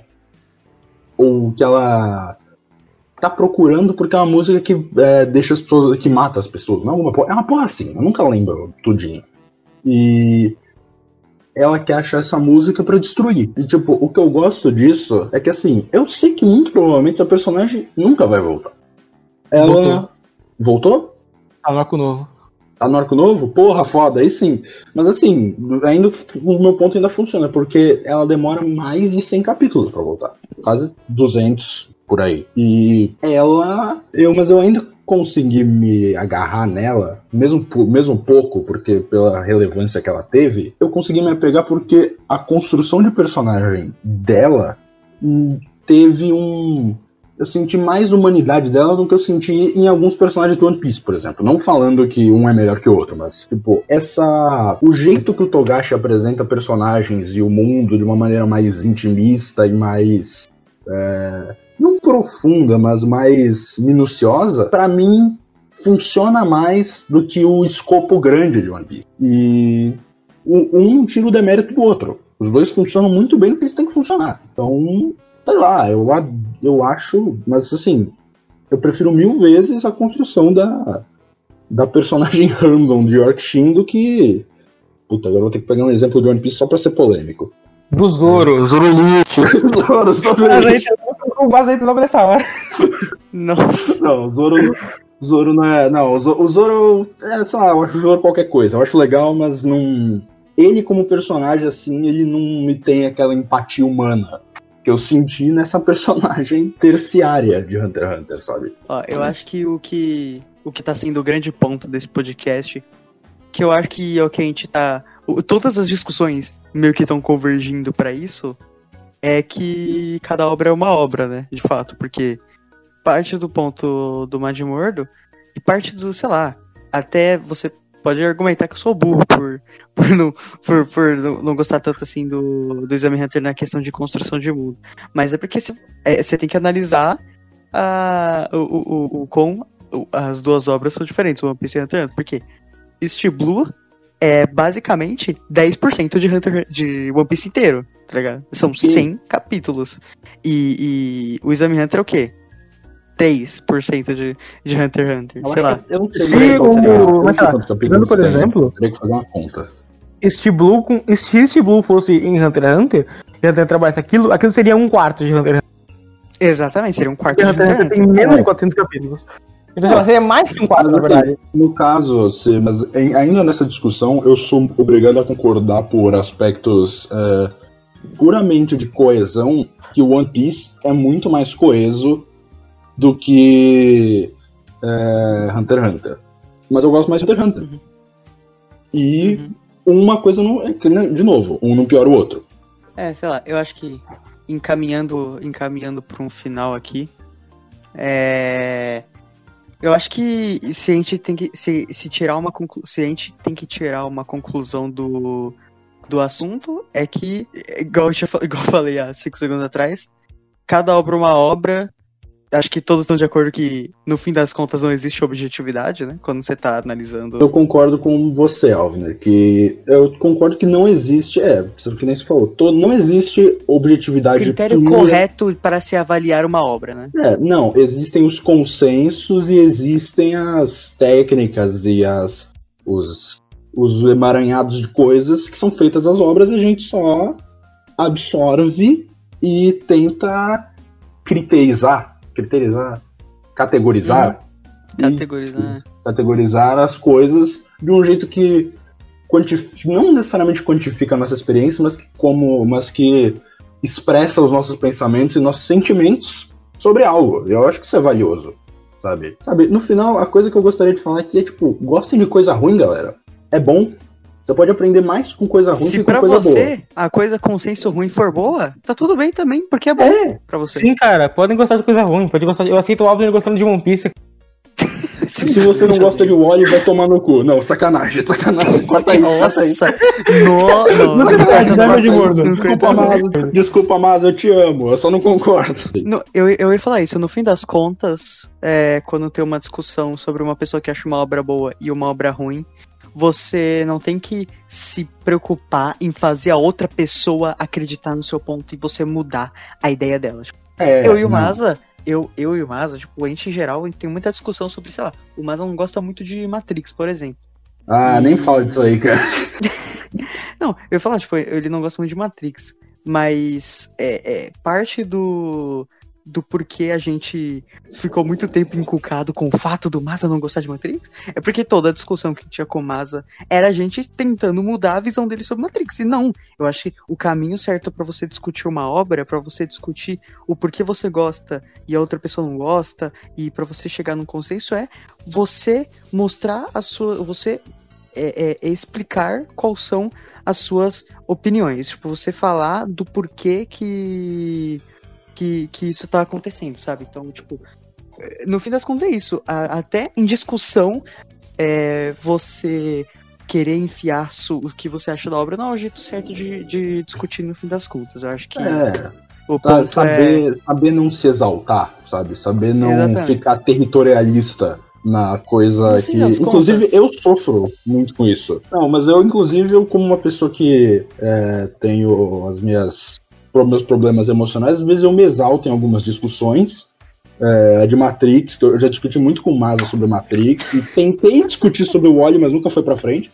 Ou que ela tá procurando porque é uma música que é, deixa as pessoas. Que mata as pessoas. Não, é uma porra, é uma porra assim, eu nunca lembro tudinho. E ela quer achar essa música pra destruir. E tipo, o que eu gosto disso é que assim, eu sei que muito provavelmente essa personagem nunca vai voltar. Ela. Voltou. Voltou? Tá no arco novo. Tá no arco novo? Porra, foda, aí sim. Mas assim, ainda, o meu ponto ainda funciona, porque ela demora mais de cem capítulos pra voltar. Quase duzentos por aí. E ela. Eu, mas eu ainda consegui me agarrar nela, mesmo, mesmo pouco, porque pela relevância que ela teve, eu consegui me apegar porque a construção de personagem dela teve um. Eu senti mais humanidade dela do que eu senti em alguns personagens do One Piece, por exemplo. Não falando que um é melhor que o outro, mas, tipo, essa... o jeito que o Togashi apresenta personagens e o mundo de uma maneira mais intimista e mais... É, não profunda, mas mais minuciosa, pra mim, funciona mais do que o escopo grande de One Piece. E um tira o demérito do outro. Os dois funcionam muito bem no que eles têm que funcionar. Então... sei lá, eu, eu acho, mas assim, eu prefiro mil vezes a construção da, da personagem random de Yorkshin do que... Puta, agora eu vou ter que pegar um exemplo de One Piece só pra ser polêmico. Do Zoro, Zoro Elite. Zoro, Zoro Elite. O Baseito logo nessa hora. Nossa. Não, o Zoro, Zoro não é... Não, o Zoro, o Zoro é, sei lá, eu acho o Zoro qualquer coisa. Eu acho legal, mas não... Ele como personagem, assim, ele não me tem aquela empatia humana que eu senti nessa personagem terciária de Hunter x Hunter, sabe? Ó, eu acho que o que o que tá sendo o grande ponto desse podcast, que eu acho que é o que a gente tá... o- todas as discussões meio que estão convergindo pra isso, é que cada obra é uma obra, né? De fato, porque parte do ponto do Madimordo e parte do, sei lá, até você pode argumentar que eu sou burro por, por, não, por, por não não gostar tanto assim do, do Exame Hunter na questão de construção de mundo. Mas é porque você é, você tem que analisar a, o, o, o, o com o- as duas obras são diferentes, o One Piece e Hunter x Hunter. Porque East Blue é basicamente dez por cento de, Hunter, de One Piece inteiro, tá ligado? São cem capítulos. E, e o Exame Hunter é o quê? três por cento de, de Hunter x Hunter, Eu sei acho lá. que- eu não sei Se direito quanto o- seria- eu não mas sei tá, quantos capítulos pegando, por tem, exemplo- teria que fazer uma conta. Este Blue, com, se este Blue fosse em Hunter x Hunter, e Hunter trabalhasse aquilo, aquilo seria um quarto de Hunter x Hunter. Exatamente, seria um quarto Porque de Hunter Hunter x x Hunter Hunter. tem menos É. de quatrocentos capítulos. Então, sei lá, seria mais que um quarto, na Mas, assim, verdade. no caso, se, mas em- ainda nessa discussão, eu sou obrigado a concordar por aspectos é, puramente de coesão, que o One Piece é muito mais coeso do que é, Hunter x Hunter. Mas eu gosto mais de Hunter x Hunter. E uma coisa não. é que, né, de novo, um não piora o outro. É, sei lá, eu acho que encaminhando, encaminhando para um final aqui, é, eu acho que se a gente tem que se, se tirar uma conclu... se a gente tem que tirar uma conclusão do, do assunto é que, igual eu, já, fa- igual eu falei há cinco segundos atrás, cada obra é uma obra. Acho que todos estão de acordo que, no fim das contas, não existe objetividade, né? Quando você tá analisando. Eu concordo com você, Alvner, que eu concordo que não existe, é, que nem você falou, to- não existe objetividade Critério pura. correto para se avaliar uma obra, né? É, não, existem os consensos e existem as técnicas e as, os, os emaranhados de coisas que são feitas às obras e a gente só absorve e tenta criterizar, criterizar, categorizar, e Categorizar. categorizar as coisas de um jeito que quantifica, não necessariamente quantifica a nossa experiência, mas que, como, mas que expressa os nossos pensamentos e nossos sentimentos sobre algo. Eu acho que isso é valioso, sabe? Sabe, no final, a coisa que eu gostaria de falar aqui é, tipo, gostem de coisa ruim, galera. É bom, Você pode aprender mais com coisa ruim Se que com pra coisa você boa. a coisa com senso ruim for boa, tá tudo bem também, porque é bom É. pra você. Sim, cara, podem gostar de coisa ruim. Pode gostar de... Eu aceito o Alvin gostando de One Piece. Se você não gosta de Wall-E, vai tomar no cu. Não, sacanagem, sacanagem. Corta isso, corta isso. Nossa, no, não, Não tem verdade, não, não é não, de não, gordo. não, Desculpa, não, Maza. Desculpa, Maza, eu te amo. Eu só não concordo. não, eu, eu ia falar isso, no fim das contas, é, quando tem uma discussão sobre uma pessoa que acha uma obra boa e uma obra ruim, você não tem que se preocupar em fazer a outra pessoa acreditar no seu ponto e você mudar a ideia dela. Tipo, É, eu e o não. Maza, eu, eu e o Maza, tipo, a gente em geral a gente tem muita discussão sobre, sei lá, o Maza não gosta muito de Matrix, por exemplo. Ah, E- nem fala disso aí, cara. Não, eu ia falar, tipo, ele não gosta muito de Matrix, mas é, é parte do, do porquê a gente ficou muito tempo inculcado com o fato do Maza não gostar de Matrix, é porque toda a discussão que tinha com o Maza era a gente tentando mudar a visão dele sobre Matrix, e não, eu acho que o caminho certo pra você discutir uma obra, pra você discutir o porquê você gosta e a outra pessoa não gosta, e pra você chegar num consenso é você mostrar a sua, você é, é, é explicar quais são as suas opiniões. Tipo, você falar do porquê que, que, que isso tá acontecendo, sabe? Então, tipo, no fim das contas é isso. A- até em discussão, é, você querer enfiar su- o que você acha da obra não é o jeito certo de, de discutir no fim das contas. Eu acho que É, o tá, ponto é... saber, saber não se exaltar, sabe? Saber não Exatamente. ficar territorialista na coisa No fim que... das Inclusive, contas. eu sofro muito com isso. Não, mas eu, inclusive, eu como uma pessoa que é, tenho as minhas... meus problemas emocionais, às vezes eu me exalto em algumas discussões é, de Matrix, que eu já discuti muito com o Maza sobre Matrix, e tentei discutir sobre o Wall-E, mas nunca foi pra frente.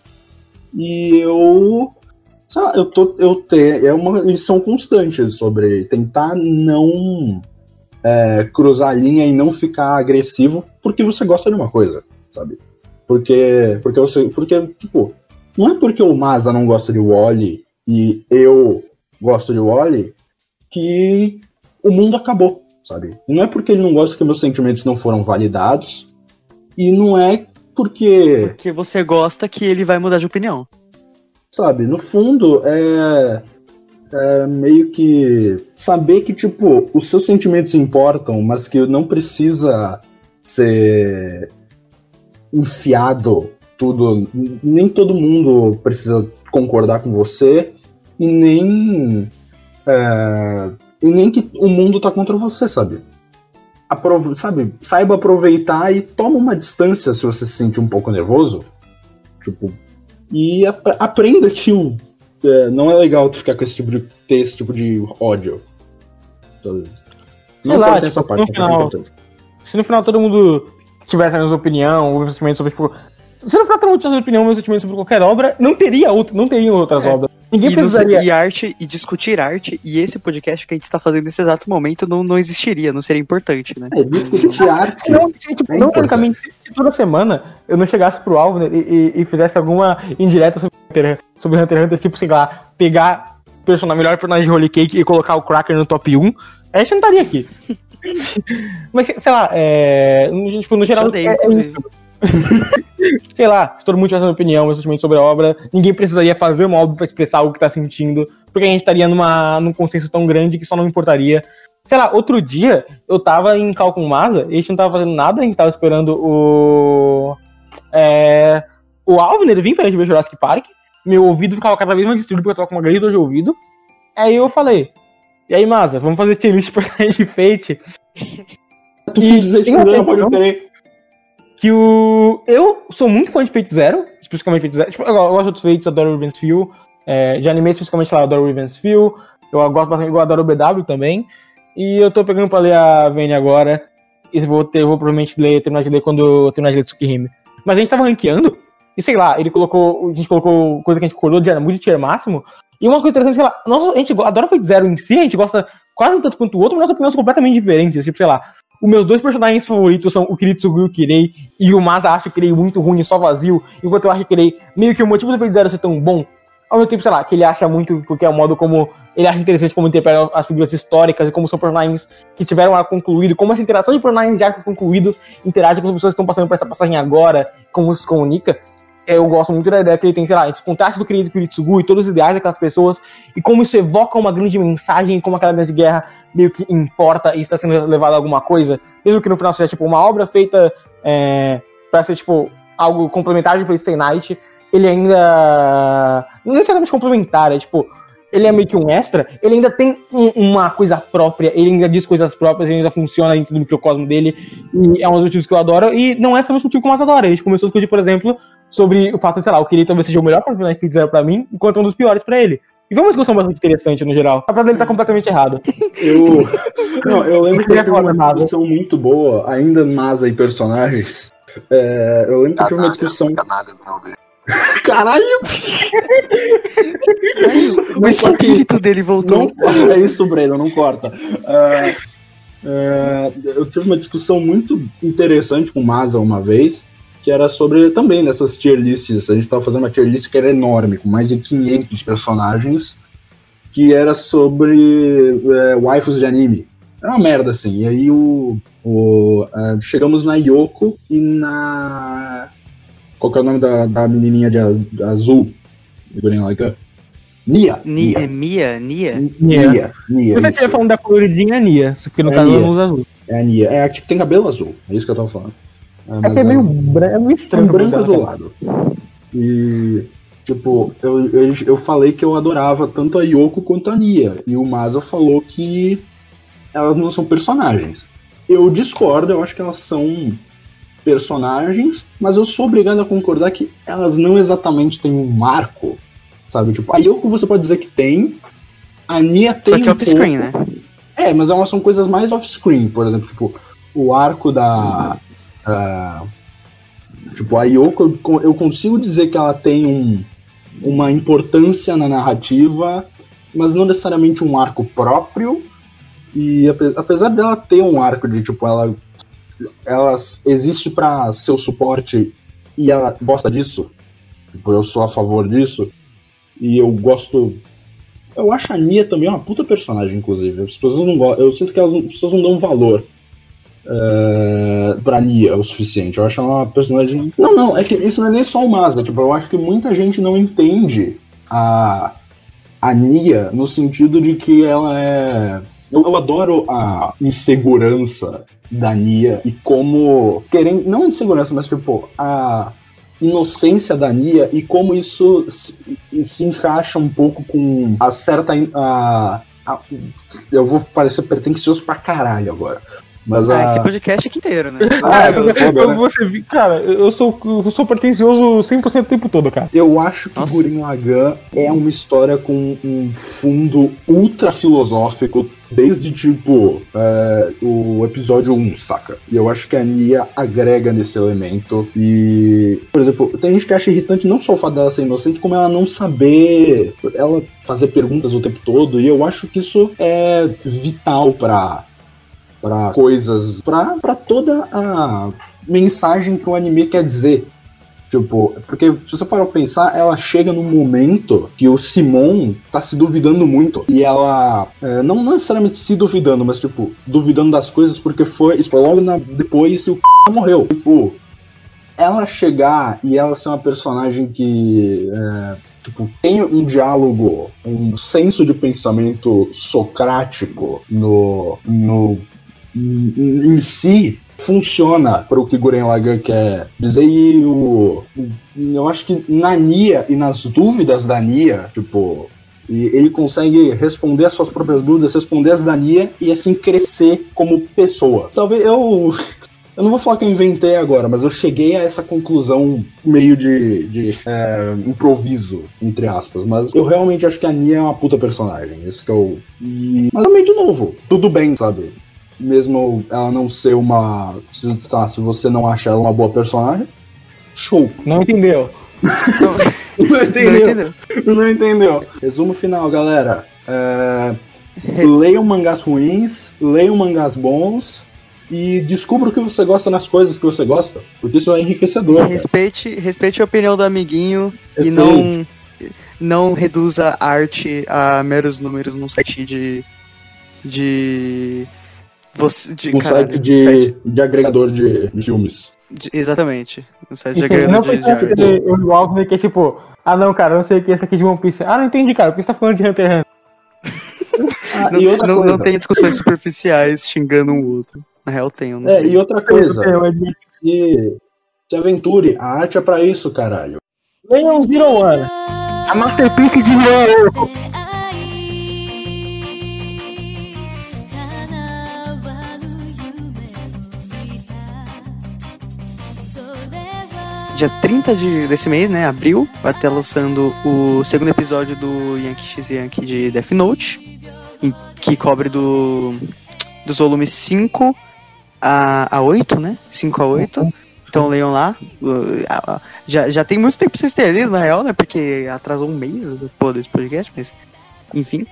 E eu... sei lá, eu tô... Eu te, é uma lição constante sobre tentar não é, cruzar a linha e não ficar agressivo porque você gosta de uma coisa, sabe? Porque, porque você... Porque, tipo, não é porque o Maza não gosta de Wall-E e eu gosto de Wall-E que o mundo acabou, sabe? E não é porque ele não gosta que meus sentimentos não foram validados, e não é porque, Porque você gosta que ele vai mudar de opinião. sabe, no fundo é, é meio que saber que, tipo, os seus sentimentos importam, mas que não precisa ser enfiado tudo, nem todo mundo precisa concordar com você, e nem é, e nem que o mundo tá contra você, sabe? Apro- sabe? Saiba aproveitar e toma uma distância se você se sentir um pouco nervoso, tipo, e ap- aprenda que o, é, não é legal tu ficar com esse tipo de ter esse tipo de ódio. Então, Sei lá, corta essa tipo, parte, no que é final- importante. Se no final todo mundo tivesse a mesma opinião, ou sentimento sobre, tipo... Se no final todo mundo tivesse a mesma opinião, o mesmo sentimento sobre qualquer obra, não teria, outra, não teria outras É. obras. Ninguém E, não se- precisaria... e arte, e discutir arte, e esse podcast que a gente está fazendo nesse exato momento não, não existiria, não seria importante, né? É, discutir arte. Não, se, tipo, É não importante. unicamente, se toda semana eu não chegasse pro Alvin e, e, e fizesse alguma indireta sobre Hunter, sobre Hunter x Hunter, tipo, sei lá, pegar o personagem, melhor personagem de Holy Cake e colocar o Cracker no top um, a gente não estaria aqui. Mas, sei lá, é, no- tipo, no geral, Te odeio, é, é inclusive. isso. Sei lá, se todo mundo tivesse uma opinião, um sentimento sobre a obra, ninguém precisaria fazer uma obra pra expressar algo que tá sentindo, porque a gente estaria numa, num consenso tão grande que só não importaria. Sei lá, outro dia eu tava em cal com o Maza, e a gente não tava fazendo nada, a gente tava esperando o. É, o Alvin, ele vir pra gente ver Jurassic Park, meu ouvido ficava cada vez mais destruído porque eu tava com uma grande dor de ouvido. Aí eu falei, e aí, Maza, vamos fazer tier list de personagem de Fate? Tu E fiz isso, tem uma não pode questão- querer. que o... Eu sou muito fã de Fate Zero, especificamente Fate Zero. Tipo, eu gosto de outros Fates, adoro Riven's Field. É, de anime, especificamente lá, eu adoro Riven's Field. Eu gosto bastante, eu adoro o B W também. E eu tô pegando pra ler a Vayne agora. E vou, ter, vou provavelmente ler, terminar de ler quando eu terminar de ler Tsukihime. Mas a gente tava ranqueando, e sei lá, ele colocou... A gente colocou coisa que a gente concordou de muito de tier máximo. E uma coisa interessante, sei lá, nossa, a gente adora Fate Zero em si, a gente gosta quase tanto quanto o outro, mas nossas opiniões são completamente diferentes. Tipo, sei lá, os meus dois personagens favoritos são o Kiritsugu e o Kirei, e o Maza acha o Kirei muito ruim e só vazio, enquanto eu acho o Kirei meio que o motivo do Fate Zero ser tão bom, ao mesmo tempo, sei lá, que ele acha muito, porque é o modo como ele acha interessante como interpreta as figuras históricas e como são personagens que tiveram arco concluído, como essa interação de personagens de arcos concluídos interage com as pessoas que estão passando por essa passagem agora, como isso se comunica. eu gosto muito da ideia que ele tem, sei lá, esse contraste do querido Kiritsugu e todos os ideais daquelas pessoas, e como isso evoca uma grande mensagem, como aquela grande guerra meio que importa e está sendo levada a alguma coisa, mesmo que no final seja, tipo, uma obra feita é, pra ser, tipo, algo complementar de Fate Stay Night, ele ainda não necessariamente complementar, é tipo, ele é meio que um extra, ele ainda tem um, uma coisa própria, ele ainda diz coisas próprias, ele ainda funciona dentro do microcosmo dele, e é um dos motivos que eu adoro, e não é só o motivo que o Mas adora. A gente começou a discutir, por exemplo, sobre o fato de, sei lá, o Kirito talvez seja o melhor personagem que fizeram pra mim, enquanto um dos piores pra ele. E foi uma discussão bastante interessante, no geral. Apesar dele estar completamente errado. Eu, não, eu lembro que teve uma discussão muito boa, ainda Masa e personagens. É, eu lembro que teve uma discussão... Canalhas, meu Deus. Caralho! O espírito dele voltou. Não, é isso, Breno, não corta. Uh, uh, eu tive uma discussão muito interessante com o Masa uma vez, que era sobre também nessas tier lists. A gente tava fazendo uma tier list que era enorme, com mais de quinhentos personagens, que era sobre uh, waifus de anime. Era uma merda, assim. E aí o, o, uh, chegamos na Yoko e na... Qual que é o nome da, da menininha de, de azul? Like Nia. Nia. É Mia? Nia? Nia. Nia. Nia Você estiver falando da coloridinha, é Nia. Porque no é caso Nia. ela não usa azul. É a Nia. É a que tem cabelo azul. É isso que eu tava falando. É, é que é meio branco, é meio estranho. É branco do lado. E, tipo, eu, eu, eu falei que eu adorava tanto a Yoko quanto a Nia. E o Masa falou que elas não são personagens. Eu discordo, eu acho que elas são personagens, mas eu sou obrigado a concordar que elas não exatamente têm um arco, sabe? Tipo, a Yoko você pode dizer que tem, a Nia tem. Só que um off-screen, né? É, mas elas são coisas mais off-screen, por exemplo, tipo, o arco da. Uh, tipo, a Yoko, eu consigo dizer que ela tem um, uma importância na narrativa, mas não necessariamente um arco próprio, e apesar dela ter um arco de, tipo, ela. Ela existe pra seu suporte e ela gosta disso. Tipo, eu sou a favor disso. E eu gosto. Eu acho a Nia também uma puta personagem, inclusive. As pessoas não gostam. Eu sinto que elas, as pessoas não dão valor uh, pra Nia o suficiente. Eu acho ela uma personagem. Não, não, é que isso não é nem só o Mazda. Tipo, eu acho que muita gente não entende a, a Nia no sentido de que ela é. Eu, eu adoro a insegurança da Nia e como, querendo, não insegurança, mas tipo, a inocência da Nia e como isso se, se encaixa um pouco com a certa... A, a, eu vou parecer pretencioso pra caralho agora. Mas ah, a... esse podcast aqui inteiro, né? Ah, eu, eu, foda, eu, né? Você, cara, eu sou, eu sou pretencioso cem por cento do tempo todo, cara. Eu acho que Nossa. Gurren Lagann é uma história com um fundo ultra filosófico desde, tipo, é, o episódio um, saca? E eu acho que a Nia agrega nesse elemento. E, por exemplo, tem gente que acha irritante não só o fato dela ser inocente, como ela não saber, ela fazer perguntas o tempo todo. E eu acho que isso é vital pra... para coisas, pra, pra toda a mensagem que o anime quer dizer. Tipo, porque se você parar pra pensar, ela chega num momento que o Simon tá se duvidando muito. E ela, é, não necessariamente se duvidando, mas tipo, duvidando das coisas porque foi, isso foi logo na, depois que o c... morreu. Tipo, ela chegar e ela ser uma personagem que... É, tipo, tem um diálogo, um senso de pensamento socrático no... no em si funciona para o que Gurren Lagann quer dizer. E o, eu acho que na Nia e nas dúvidas da Nia, tipo, e ele consegue responder as suas próprias dúvidas, responder as da Nia e assim crescer como pessoa. Talvez eu eu não vou falar que eu inventei agora, mas eu cheguei a essa conclusão meio de, de é, improviso, entre aspas. Mas eu realmente acho que a Nia é uma puta personagem. Isso que eu... E... Mas também, de novo, tudo bem, sabe? Mesmo ela não ser uma... Se, se você não acha ela uma boa personagem, show. Não entendeu. Não, não entendeu. Não entendeu. Não entendeu. Resumo final, galera. É, leiam mangás ruins, leiam mangás bons e descubra o que você gosta nas coisas que você gosta, porque isso é enriquecedor. Respeite, respeite a opinião do amiguinho. Respeite. E não, não reduza a arte a meros números num site de... de... Você, de, Um caralho, site de, site de agregador de, de filmes. de- exatamente. Um site de Enfim, agregador não de, precisa de arte. ter o Alckmin que é tipo, ah não, cara, eu não sei o que é esse aqui de One Piece. Ah, não entendi, cara, por que você tá falando de Hunter x Hunter? Ah, Não, e outra não, coisa. não tem discussões superficiais xingando um outro. Na real tem, eu não É, sei. e outra coisa. Eu admito. Se, se aventure, a arte é pra isso, caralho. Leiam Zero One. A Masterpiece de Hero. Dia trinta de, desse mês, né, abril, vai estar lançando o segundo episódio do Yankee X Yankee de Death Note, em- que cobre do, dos volumes cinco a, a oito, né? cinco a oito. Então leiam lá. Uh, a- a- Já, já tem muito tempo pra vocês terem lido, na real, né? Porque atrasou um mês do pô, desse podcast, mas enfim.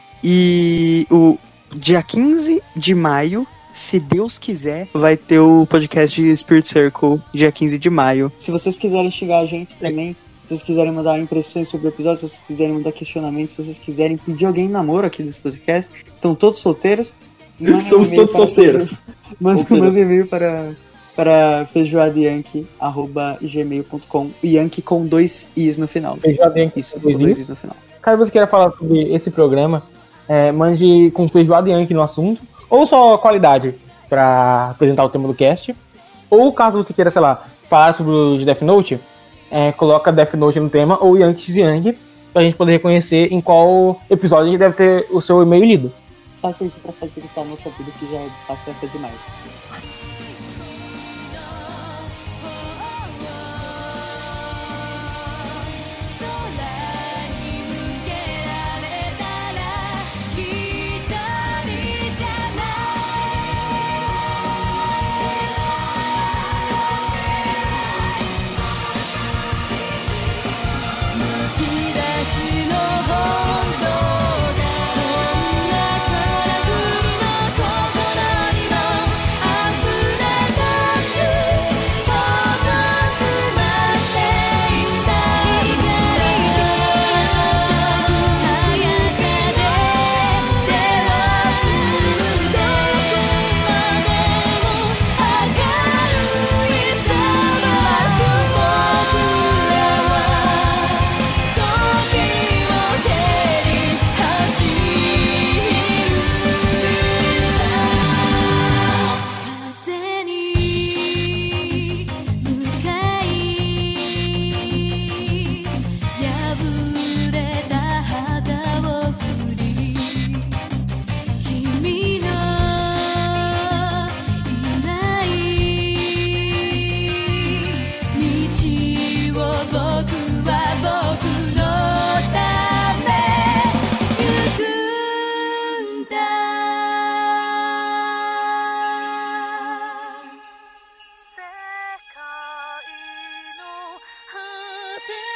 E o dia quinze de maio, se Deus quiser, vai ter o podcast de Spirit Circle, dia quinze de maio. Se vocês quiserem xingar a gente também, se vocês quiserem mandar impressões sobre o episódio, se vocês quiserem mandar questionamentos, se vocês quiserem pedir alguém em namoro aqui nesse podcast, estão todos solteiros. mandem um Estamos e-mail todos para solteiros. feijo- Manda Solteiros. manda um e-mail para, para feijoadayankee arroba gmail ponto com. Yankee com dois i's no final. Feijoada Yankee Isso, com com dois dois i's. i's no final. Caso você queira falar sobre esse programa, é, mande com feijoada Yankee no assunto, ou só qualidade pra apresentar o tema do cast, ou caso você queira, sei lá, falar sobre o de Death Note, é, coloca Death Note no tema, ou Yankee X Yankee, pra gente poder reconhecer em qual episódio a gente deve ter o seu e-mail lido. Faça isso pra facilitar a nossa vida, que já é fácil até demais. Te